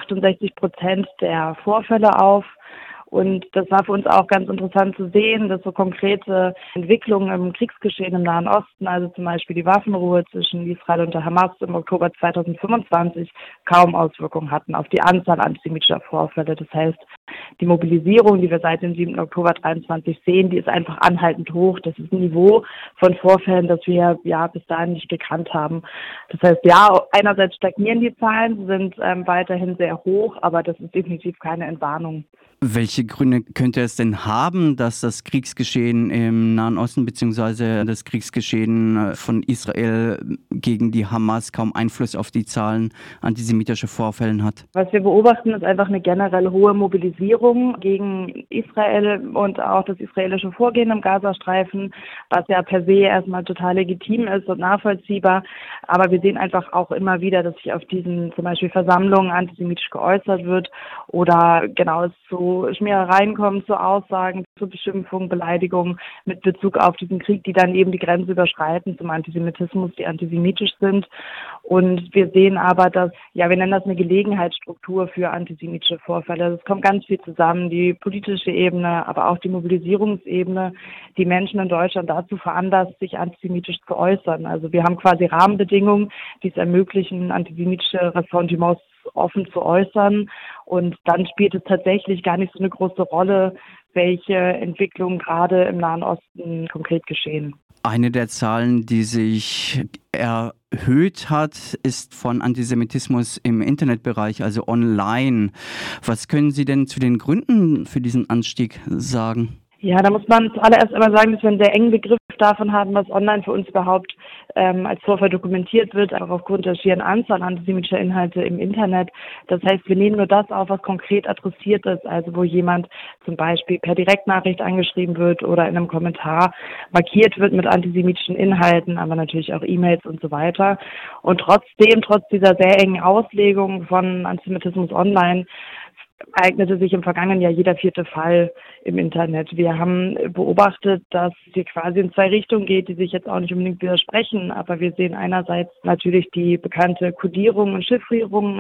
68% der Vorfälle auf. Und das war für uns auch ganz interessant zu sehen, dass so konkrete Entwicklungen im Kriegsgeschehen im Nahen Osten, also zum Beispiel die Waffenruhe zwischen Israel und der Hamas im Oktober 2025, kaum Auswirkungen hatten auf die Anzahl antisemitischer Vorfälle. Das heißt, die Mobilisierung, die wir seit dem 7. Oktober 2023 sehen, die ist einfach anhaltend hoch. Das ist ein Niveau von Vorfällen, das wir bis dahin nicht gekannt haben. Das heißt, einerseits stagnieren die Zahlen, sind weiterhin sehr hoch, aber das ist definitiv keine Entwarnung. Welche Gründe könnte es denn haben, dass das Kriegsgeschehen im Nahen Osten bzw. das Kriegsgeschehen von Israel gegen die Hamas kaum Einfluss auf die Zahlen antisemitischer Vorfälle hat? Was wir beobachten, ist einfach eine generell hohe Mobilisierung gegen Israel und auch das israelische Vorgehen im Gazastreifen, was ja per se erstmal total legitim ist und nachvollziehbar. Aber wir sehen einfach auch immer wieder, dass sich auf diesen zum Beispiel Versammlungen antisemitisch geäußert wird oder es zu Schmierereien kommen, zu Aussagen, zu Beschimpfungen, Beleidigungen mit Bezug auf diesen Krieg, die dann eben die Grenze überschreiten zum Antisemitismus, die antisemitisch sind. Und wir sehen aber, dass, wir nennen das eine Gelegenheitsstruktur für antisemitische Vorfälle. Es kommt ganz viel zusammen, die politische Ebene, aber auch die Mobilisierungsebene, die Menschen in Deutschland dazu veranlasst, sich antisemitisch zu äußern. Also wir haben quasi Rahmenbedingungen, die es ermöglichen, antisemitische Ressentiments offen zu äußern. Und dann spielt es tatsächlich gar nicht so eine große Rolle, welche Entwicklungen gerade im Nahen Osten konkret geschehen. Eine der Zahlen, die sich erhöht hat, ist von Antisemitismus im Internetbereich, also online. Was können Sie denn zu den Gründen für diesen Anstieg sagen? Ja, da muss man zuallererst einmal sagen, dass wir einen sehr engen Begriff davon haben, was online für uns überhaupt als Vorfall dokumentiert wird, auch aufgrund der schieren Anzahl antisemitischer Inhalte im Internet. Das heißt, wir nehmen nur das auf, was konkret adressiert ist, also wo jemand zum Beispiel per Direktnachricht angeschrieben wird oder in einem Kommentar markiert wird mit antisemitischen Inhalten, aber natürlich auch E-Mails und so weiter. Und trotz dieser sehr engen Auslegung von Antisemitismus online, eignete sich im vergangenen Jahr jeder 4. Fall im Internet. Wir haben beobachtet, dass sie quasi in 2 Richtungen geht, die sich jetzt auch nicht unbedingt widersprechen, aber wir sehen einerseits natürlich die bekannte Codierung und Chiffrierung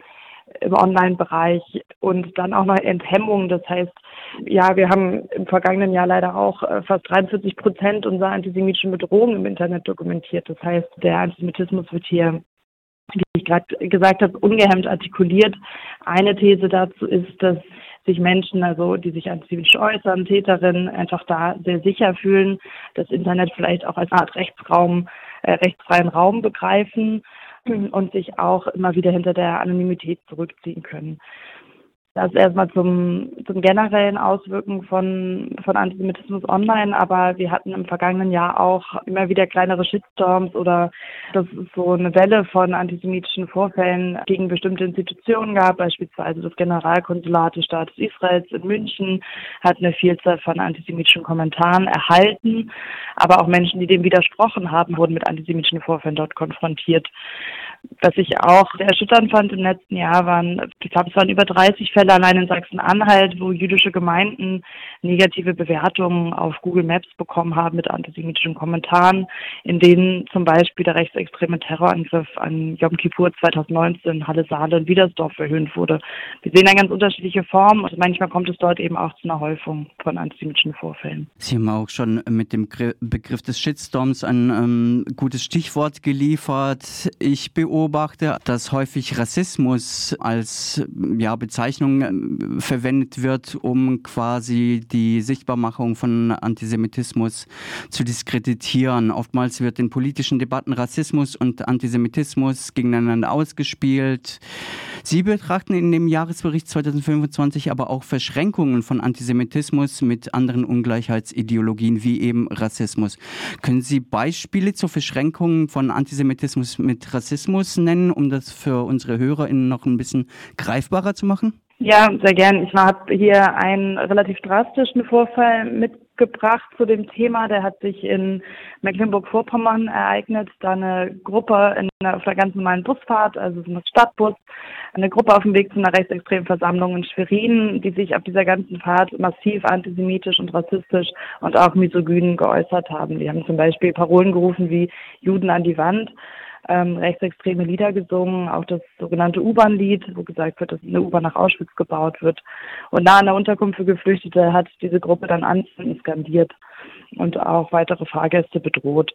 im Online-Bereich und dann auch noch Enthemmung. Das heißt, wir haben im vergangenen Jahr leider auch fast 43% unserer antisemitischen Bedrohungen im Internet dokumentiert. Das heißt, der Antisemitismus wird hier, wie ich gerade gesagt habe, ungehemmt artikuliert. Eine These dazu ist, dass sich Menschen, die sich antisemitisch äußern, Täterinnen, einfach da sehr sicher fühlen, das Internet vielleicht auch als eine Art rechtsfreien Raum begreifen und sich auch immer wieder hinter der Anonymität zurückziehen können. Das erstmal zum generellen Auswirken von Antisemitismus online, aber wir hatten im vergangenen Jahr auch immer wieder kleinere Shitstorms oder dass es so eine Welle von antisemitischen Vorfällen gegen bestimmte Institutionen gab, beispielsweise das Generalkonsulat des Staates Israels in München hat eine Vielzahl von antisemitischen Kommentaren erhalten, aber auch Menschen, die dem widersprochen haben, wurden mit antisemitischen Vorfällen dort konfrontiert. Was ich auch sehr erschütternd fand im letzten Jahr waren über 30 Fälle allein in Sachsen-Anhalt, wo jüdische Gemeinden negative Bewertungen auf Google Maps bekommen haben mit antisemitischen Kommentaren, in denen zum Beispiel der rechtsextreme Terrorangriff an Yom Kippur 2019 in Halle, Saale und Wiedersdorf verhöhnt wurde. Wir sehen da ganz unterschiedliche Formen und manchmal kommt es dort eben auch zu einer Häufung von antisemitischen Vorfällen. Sie haben auch schon mit dem Begriff des Shitstorms ein gutes Stichwort geliefert. Ich beobachte, dass häufig Rassismus als Bezeichnung verwendet wird, um quasi die Sichtbarmachung von Antisemitismus zu diskreditieren. Oftmals wird in politischen Debatten Rassismus und Antisemitismus gegeneinander ausgespielt. Sie betrachten in dem Jahresbericht 2025 aber auch Verschränkungen von Antisemitismus mit anderen Ungleichheitsideologien wie eben Rassismus. Können Sie Beispiele zur Verschränkung von Antisemitismus mit Rassismus nennen, um das für unsere HörerInnen noch ein bisschen greifbarer zu machen? Ja, sehr gern. Ich habe hier einen relativ drastischen Vorfall mitgebracht zu dem Thema. Der hat sich in Mecklenburg-Vorpommern ereignet. Da eine Gruppe auf der ganz normalen Busfahrt, also so ein Stadtbus, eine Gruppe auf dem Weg zu einer rechtsextremen Versammlung in Schwerin, die sich auf dieser ganzen Fahrt massiv antisemitisch und rassistisch und auch misogyn geäußert haben. Die haben zum Beispiel Parolen gerufen wie Juden an die Wand, rechtsextreme Lieder gesungen, auch das sogenannte U-Bahn-Lied, wo gesagt wird, dass eine U-Bahn nach Auschwitz gebaut wird. Und nahe an der Unterkunft für Geflüchtete hat diese Gruppe dann Anzünden skandiert und auch weitere Fahrgäste bedroht.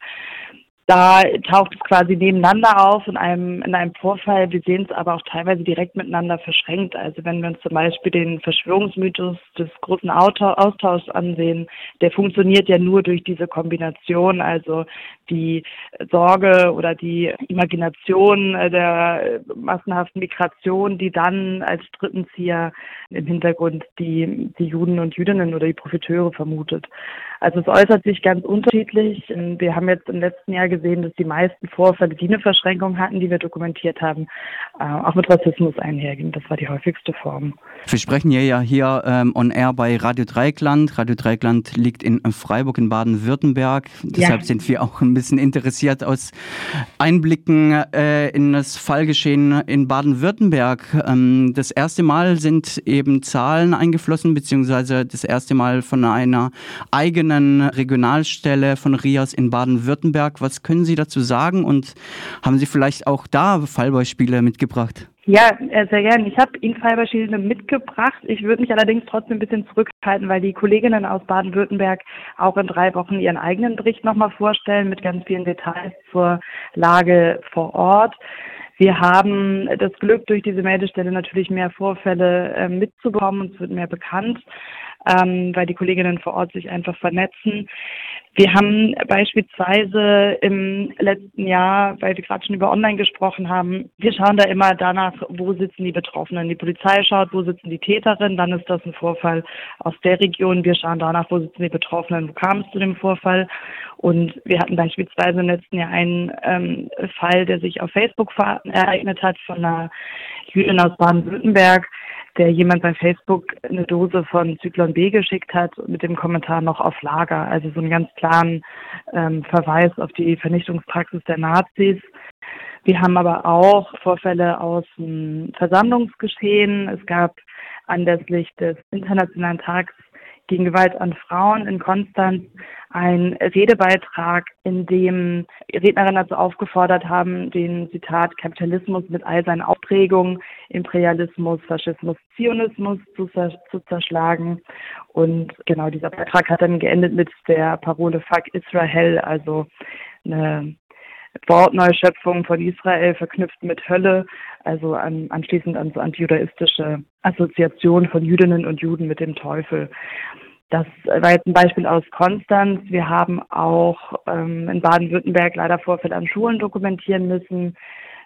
Da taucht es quasi nebeneinander auf in einem Vorfall. Wir sehen es aber auch teilweise direkt miteinander verschränkt. Also wenn wir uns zum Beispiel den Verschwörungsmythos des großen Austauschs ansehen, der funktioniert ja nur durch diese Kombination, also die Sorge oder die Imagination der massenhaften Migration, die dann als Strippenzieher im Hintergrund die Juden und Jüdinnen oder die Profiteure vermutet. Also es äußert sich ganz unterschiedlich. Wir haben jetzt im letzten Jahr gesehen, dass die meisten Vorfälle, die eine Verschränkung hatten, die wir dokumentiert haben, auch mit Rassismus einhergingen. Das war die häufigste Form. Wir sprechen ja hier on air bei Radio Dreieckland. Radio Dreieckland liegt in Freiburg in Baden-Württemberg. Deshalb sind wir auch ein bisschen interessiert aus Einblicken in das Fallgeschehen in Baden-Württemberg. Das erste Mal sind eben Zahlen eingeflossen, beziehungsweise das erste Mal von einer eigenen Regionalstelle von RIAS in Baden-Württemberg. Was können Sie dazu sagen und haben Sie vielleicht auch da Fallbeispiele mitgebracht? Ja, sehr gerne. Ich habe Ihnen Fallbeispiele mitgebracht. Ich würde mich allerdings trotzdem ein bisschen zurückhalten, weil die Kolleginnen aus Baden-Württemberg auch in 3 Wochen ihren eigenen Bericht nochmal vorstellen mit ganz vielen Details zur Lage vor Ort. Wir haben das Glück, durch diese Meldestelle natürlich mehr Vorfälle mitzubekommen und es wird mehr bekannt, weil die Kolleginnen vor Ort sich einfach vernetzen. Wir haben beispielsweise im letzten Jahr, weil wir gerade schon über Online gesprochen haben, wir schauen da immer danach, wo sitzen die Betroffenen. Die Polizei schaut, wo sitzen die Täterinnen, dann ist das ein Vorfall aus der Region. Wir schauen danach, wo sitzen die Betroffenen, wo kam es zu dem Vorfall. Und wir hatten beispielsweise im letzten Jahr einen Fall, der sich auf Facebook ereignet hat von einer Jüdin aus Baden-Württemberg, der jemand bei Facebook eine Dose von Zyklon B geschickt hat mit dem Kommentar noch auf Lager. Also so einen ganz klaren Verweis auf die Vernichtungspraxis der Nazis. Wir haben aber auch Vorfälle aus dem Versammlungsgeschehen. Es gab anlässlich des Internationalen Tags gegen Gewalt an Frauen in Konstanz ein Redebeitrag, in dem Rednerinnen dazu aufgefordert haben, den, Zitat, Kapitalismus mit all seinen Ausprägungen, Imperialismus, Faschismus, Zionismus zu zerschlagen. Und genau dieser Beitrag hat dann geendet mit der Parole Fuck Israel, also eine Wortneuschöpfung von Israel verknüpft mit Hölle, also anschließend an so antijudaistische Assoziation von Jüdinnen und Juden mit dem Teufel. Das war jetzt ein Beispiel aus Konstanz. Wir haben auch in Baden-Württemberg leider Vorfälle an Schulen dokumentieren müssen.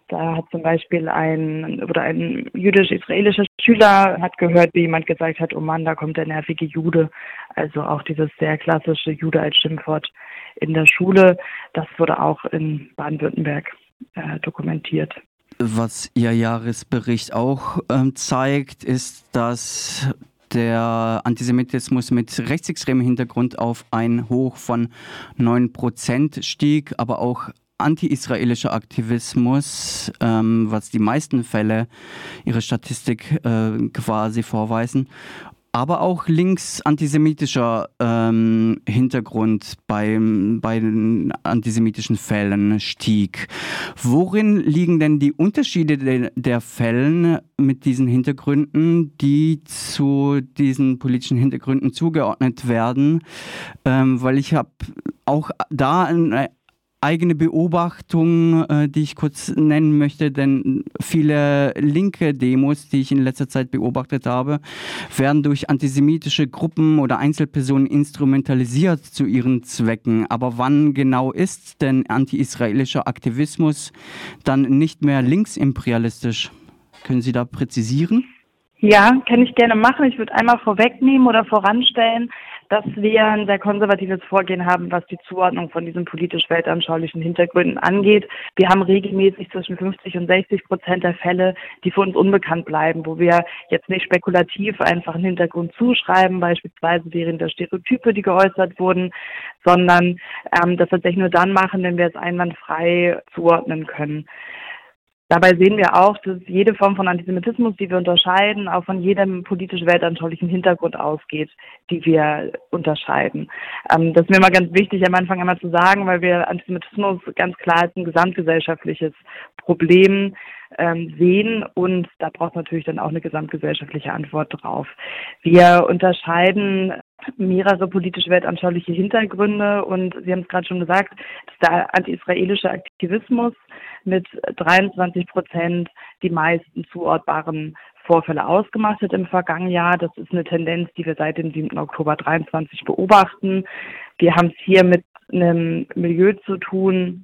Da hat zum Beispiel ein jüdisch-israelischer Schüler hat gehört, wie jemand gesagt hat, oh Mann, da kommt der nervige Jude. Also auch dieses sehr klassische Jude als Schimpfwort in der Schule. Das wurde auch in Baden-Württemberg dokumentiert. Was Ihr Jahresbericht auch zeigt, ist, dass der Antisemitismus mit rechtsextremem Hintergrund auf ein Hoch von 9% stieg, aber auch anti-israelischer Aktivismus, was die meisten Fälle ihre Statistik quasi vorweisen, aber auch linksantisemitischer Hintergrund bei den antisemitischen Fällen stieg. Worin liegen denn die Unterschiede der Fällen mit diesen Hintergründen, die zu diesen politischen Hintergründen zugeordnet werden? Weil ich habe auch da eine eigene Beobachtung, die ich kurz nennen möchte, denn viele linke Demos, die ich in letzter Zeit beobachtet habe, werden durch antisemitische Gruppen oder Einzelpersonen instrumentalisiert zu ihren Zwecken. Aber wann genau ist denn anti-israelischer Aktivismus dann nicht mehr linksimperialistisch? Können Sie da präzisieren? Ja, kann ich gerne machen. Ich würde einmal vorwegnehmen oder voranstellen, dass wir ein sehr konservatives Vorgehen haben, was die Zuordnung von diesen politisch-weltanschaulichen Hintergründen angeht. Wir haben regelmäßig zwischen 50% und 60% der Fälle, die für uns unbekannt bleiben, wo wir jetzt nicht spekulativ einfach einen Hintergrund zuschreiben, beispielsweise während der Stereotype, die geäußert wurden, sondern das tatsächlich nur dann machen, wenn wir es einwandfrei zuordnen können. Dabei sehen wir auch, dass jede Form von Antisemitismus, die wir unterscheiden, auch von jedem politisch-weltanschaulichen Hintergrund ausgeht, die wir unterscheiden. Das ist mir mal ganz wichtig, am Anfang einmal zu sagen, weil wir Antisemitismus ganz klar als ein gesamtgesellschaftliches Problem sehen und da braucht es natürlich dann auch eine gesamtgesellschaftliche Antwort drauf. Wir unterscheiden mehrere politisch-weltanschauliche Hintergründe und Sie haben es gerade schon gesagt, dass der anti-israelische Aktivismus mit 23% die meisten zuortbaren Vorfälle ausgemacht hat im vergangenen Jahr. Das ist eine Tendenz, die wir seit dem 7. Oktober 2023 beobachten. Wir haben es hier mit einem Milieu zu tun,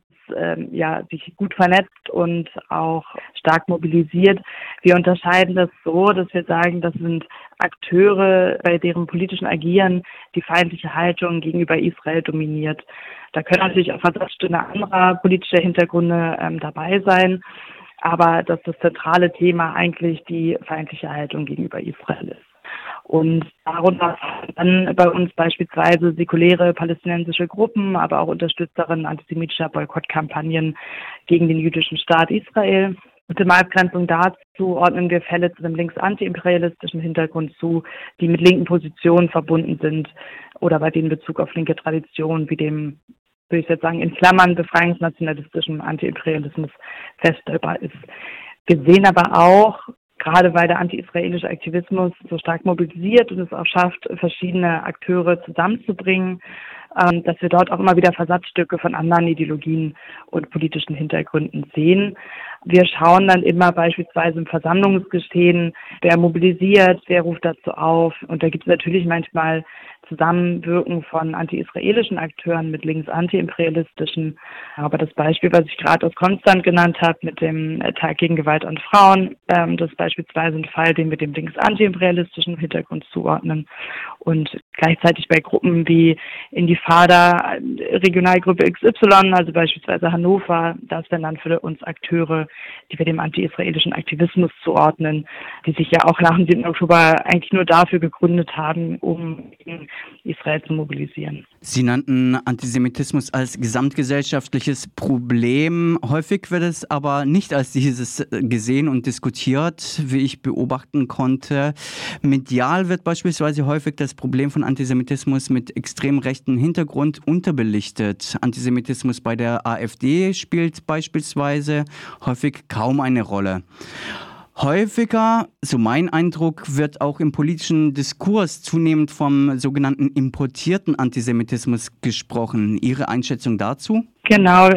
sich gut vernetzt und auch stark mobilisiert. Wir unterscheiden das so, dass wir sagen, das sind Akteure, bei deren politischen Agieren die feindliche Haltung gegenüber Israel dominiert. Da können natürlich auch Versatzstücke anderer politischer Hintergründe dabei sein, aber dass das zentrale Thema eigentlich die feindliche Haltung gegenüber Israel ist. Und darunter dann bei uns beispielsweise säkuläre palästinensische Gruppen, aber auch Unterstützerinnen antisemitischer Boykottkampagnen gegen den jüdischen Staat Israel. Und in Abgrenzung dazu ordnen wir Fälle zu dem links-anti-imperialistischen Hintergrund zu, die mit linken Positionen verbunden sind oder bei denen Bezug auf linke Traditionen wie dem, würde ich jetzt sagen, in Klammern befreiungsnationalistischen Anti-Imperialismus feststellbar ist. Wir sehen aber auch, gerade weil der anti-israelische Aktivismus so stark mobilisiert und es auch schafft, verschiedene Akteure zusammenzubringen, dass wir dort auch immer wieder Versatzstücke von anderen Ideologien und politischen Hintergründen sehen. Wir schauen dann immer beispielsweise im Versammlungsgeschehen, wer mobilisiert, wer ruft dazu auf. Und da gibt es natürlich manchmal Zusammenwirken von anti-israelischen Akteuren mit links-anti-imperialistischen. Aber das Beispiel, was ich gerade aus Konstanz genannt habe, mit dem Tag gegen Gewalt an Frauen, das ist beispielsweise ein Fall, den wir dem links-anti-imperialistischen Hintergrund zuordnen. Und gleichzeitig bei Gruppen wie Intifada, Regionalgruppe XY, also beispielsweise Hannover, das wären dann für uns Akteure, die wir dem anti-israelischen Aktivismus zuordnen, die sich ja auch nach dem 7. Oktober eigentlich nur dafür gegründet haben, um gegen Israel zu mobilisieren. Sie nannten Antisemitismus als gesamtgesellschaftliches Problem. Häufig wird es aber nicht als dieses gesehen und diskutiert, wie ich beobachten konnte. Medial wird beispielsweise häufig das Problem von Antisemitismus mit extrem rechten Hintergrund unterbelichtet. Antisemitismus bei der AfD spielt beispielsweise häufig kaum eine Rolle. Häufiger, so mein Eindruck, wird auch im politischen Diskurs zunehmend vom sogenannten importierten Antisemitismus gesprochen. Ihre Einschätzung dazu? Genau,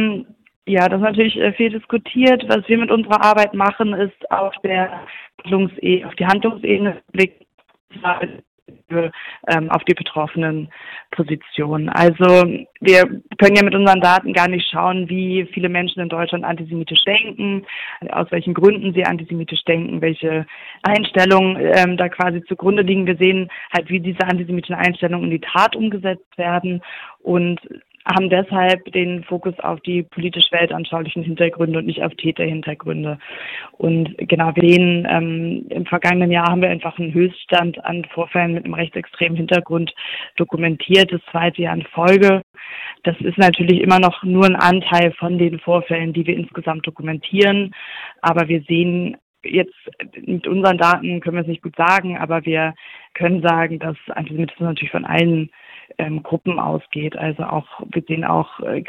ja, das ist natürlich viel diskutiert. Was wir mit unserer Arbeit machen, ist auf die Handlungsebene blicken, auf die betroffenen Positionen. Also wir können ja mit unseren Daten gar nicht schauen, wie viele Menschen in Deutschland antisemitisch denken, aus welchen Gründen sie antisemitisch denken, welche Einstellungen da quasi zugrunde liegen. Wir sehen halt, wie diese antisemitischen Einstellungen in die Tat umgesetzt werden und haben deshalb den Fokus auf die politisch weltanschaulichen Hintergründe und nicht auf Täterhintergründe. Und genau, wir sehen, im vergangenen Jahr haben wir einfach einen Höchststand an Vorfällen mit einem rechtsextremen Hintergrund dokumentiert, das 2. Jahr in Folge. Das ist natürlich immer noch nur ein Anteil von den Vorfällen, die wir insgesamt dokumentieren. Aber wir sehen jetzt mit unseren Daten, können wir es nicht gut sagen, aber wir können sagen, dass Antisemitismus natürlich von allen Gruppen ausgeht. Also auch, wir sehen auch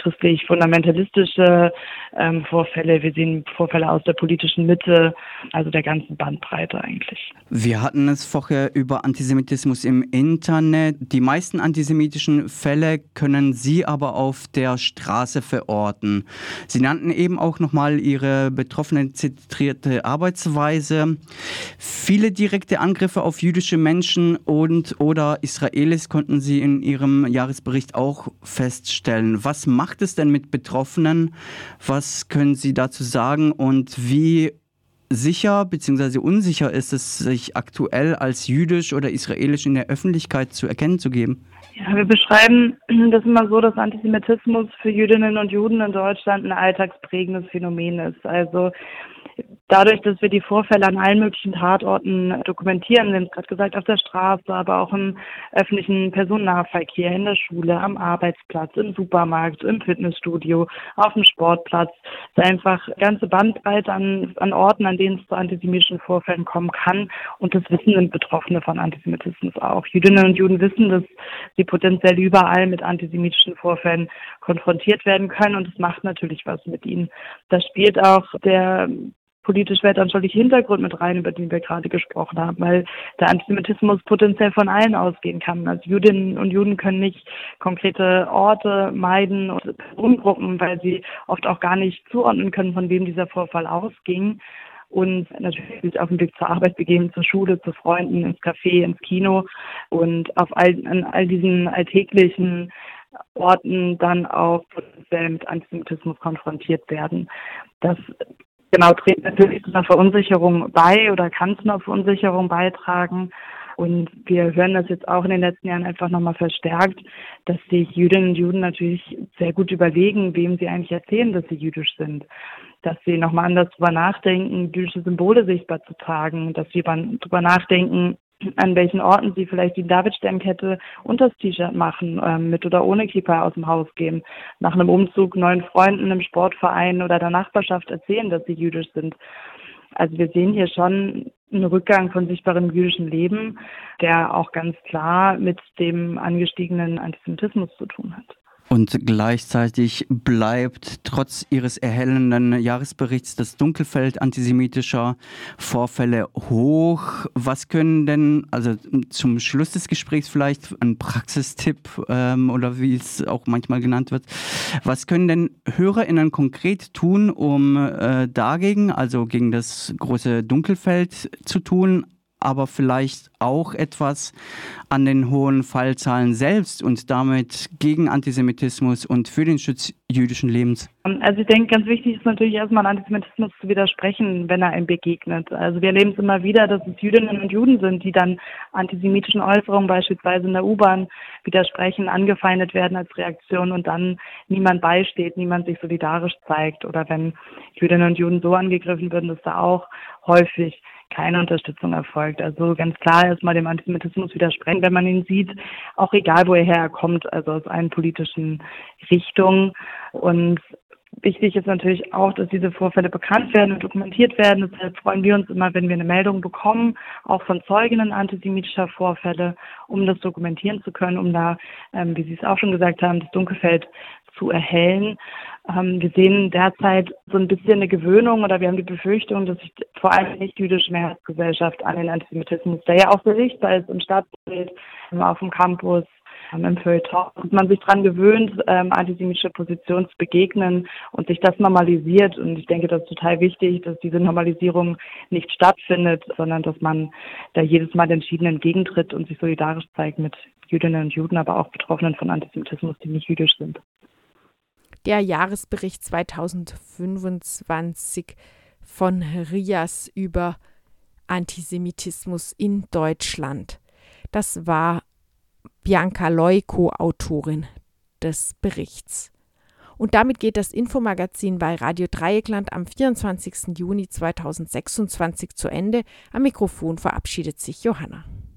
christlich-fundamentalistische Vorfälle, wir sehen Vorfälle aus der politischen Mitte, also der ganzen Bandbreite eigentlich. Wir hatten es vorher über Antisemitismus im Internet. Die meisten antisemitischen Fälle können Sie aber auf der Straße verorten. Sie nannten eben auch nochmal Ihre betroffenenzentrierte Arbeitsweise. Viele direkte Angriffe auf jüdische Menschen und oder Israelis konnten Sie in Ihrem Jahresbericht auch feststellen. Was macht es denn mit Betroffenen? Was können Sie dazu sagen und wie sicher bzw. unsicher ist es, sich aktuell als jüdisch oder israelisch in der Öffentlichkeit zu erkennen zu geben? Ja, wir beschreiben das immer so, dass Antisemitismus für Jüdinnen und Juden in Deutschland ein alltagsprägendes Phänomen ist. Also dadurch, dass wir die Vorfälle an allen möglichen Tatorten dokumentieren, wir haben es gerade gesagt, auf der Straße, aber auch im öffentlichen Personennahverkehr, in der Schule, am Arbeitsplatz, im Supermarkt, im Fitnessstudio, auf dem Sportplatz, ist einfach eine ganze Bandbreite an Orten, an denen es zu antisemitischen Vorfällen kommen kann. Und das wissen Betroffene von Antisemitismus auch. Jüdinnen und Juden wissen, dass sie potenziell überall mit antisemitischen Vorfällen konfrontiert werden können. Und das macht natürlich was mit ihnen. Da spielt auch der politisch-weltanschauliche Hintergrund mit rein, über den wir gerade gesprochen haben, weil der Antisemitismus potenziell von allen ausgehen kann. Also Jüdinnen und Juden können nicht konkrete Orte meiden oder Personengruppen, weil sie oft auch gar nicht zuordnen können, von wem dieser Vorfall ausging. Und natürlich sich auf den Weg zur Arbeit begeben, zur Schule, zu Freunden, ins Café, ins Kino und an all diesen alltäglichen Orten dann auch potenziell mit Antisemitismus konfrontiert werden. Das trägt natürlich zu einer Verunsicherung bei oder kann zu einer Verunsicherung beitragen. Und wir hören das jetzt auch in den letzten Jahren einfach nochmal verstärkt, dass sich Jüdinnen und Juden natürlich sehr gut überlegen, wem sie eigentlich erzählen, dass sie jüdisch sind. Dass sie nochmal anders drüber nachdenken, jüdische Symbole sichtbar zu tragen, dass sie drüber nachdenken, an welchen Orten sie vielleicht die Davidsternkette unter das T-Shirt machen, mit oder ohne Kippa aus dem Haus gehen, nach einem Umzug neuen Freunden im Sportverein oder der Nachbarschaft erzählen, dass sie jüdisch sind. Also wir sehen hier schon einen Rückgang von sichtbarem jüdischen Leben, der auch ganz klar mit dem angestiegenen Antisemitismus zu tun hat. Und gleichzeitig bleibt trotz Ihres erhellenden Jahresberichts das Dunkelfeld antisemitischer Vorfälle hoch. Was können denn, also zum Schluss des Gesprächs vielleicht ein Praxistipp oder wie es auch manchmal genannt wird, was können denn HörerInnen konkret tun, um dagegen, also gegen das große Dunkelfeld zu tun, aber vielleicht auch etwas an den hohen Fallzahlen selbst und damit gegen Antisemitismus und für den Schutz jüdischen Lebens? Also ich denke, ganz wichtig ist natürlich erstmal Antisemitismus zu widersprechen, wenn er einem begegnet. Also wir erleben es immer wieder, dass es Jüdinnen und Juden sind, die dann antisemitischen Äußerungen beispielsweise in der U-Bahn widersprechen, angefeindet werden als Reaktion und dann niemand beisteht, niemand sich solidarisch zeigt. Oder wenn Jüdinnen und Juden so angegriffen werden, dass da auch häufig keine Unterstützung erfolgt. Also ganz klar erstmal dem Antisemitismus widersprechen, wenn man ihn sieht, auch egal woher er kommt, also aus allen politischen Richtungen. Und wichtig ist natürlich auch, dass diese Vorfälle bekannt werden und dokumentiert werden. Deshalb freuen wir uns immer, wenn wir eine Meldung bekommen, auch von Zeuginnen antisemitischer Vorfälle, um das dokumentieren zu können, um da, wie Sie es auch schon gesagt haben, das Dunkelfeld zu erhellen. Wir sehen derzeit so ein bisschen eine Gewöhnung oder wir haben die Befürchtung, dass sich vor allem die nicht-jüdische Mehrheitsgesellschaft an den Antisemitismus, der ja auch sehr sichtbar ist im Stadtbild, auf dem Campus, im Feuilleton, dass man sich daran gewöhnt, antisemitische Positionen zu begegnen und sich das normalisiert. Und ich denke, das ist total wichtig, dass diese Normalisierung nicht stattfindet, sondern dass man da jedes Mal entschieden entgegentritt und sich solidarisch zeigt mit Jüdinnen und Juden, aber auch Betroffenen von Antisemitismus, die nicht jüdisch sind. Der Jahresbericht 2025 von RIAS über Antisemitismus in Deutschland. Das war Bianca Loi, Co-Autorin des Berichts. Und damit geht das Infomagazin bei Radio Dreieckland am 24. Juni 2026 zu Ende. Am Mikrofon verabschiedet sich Johanna.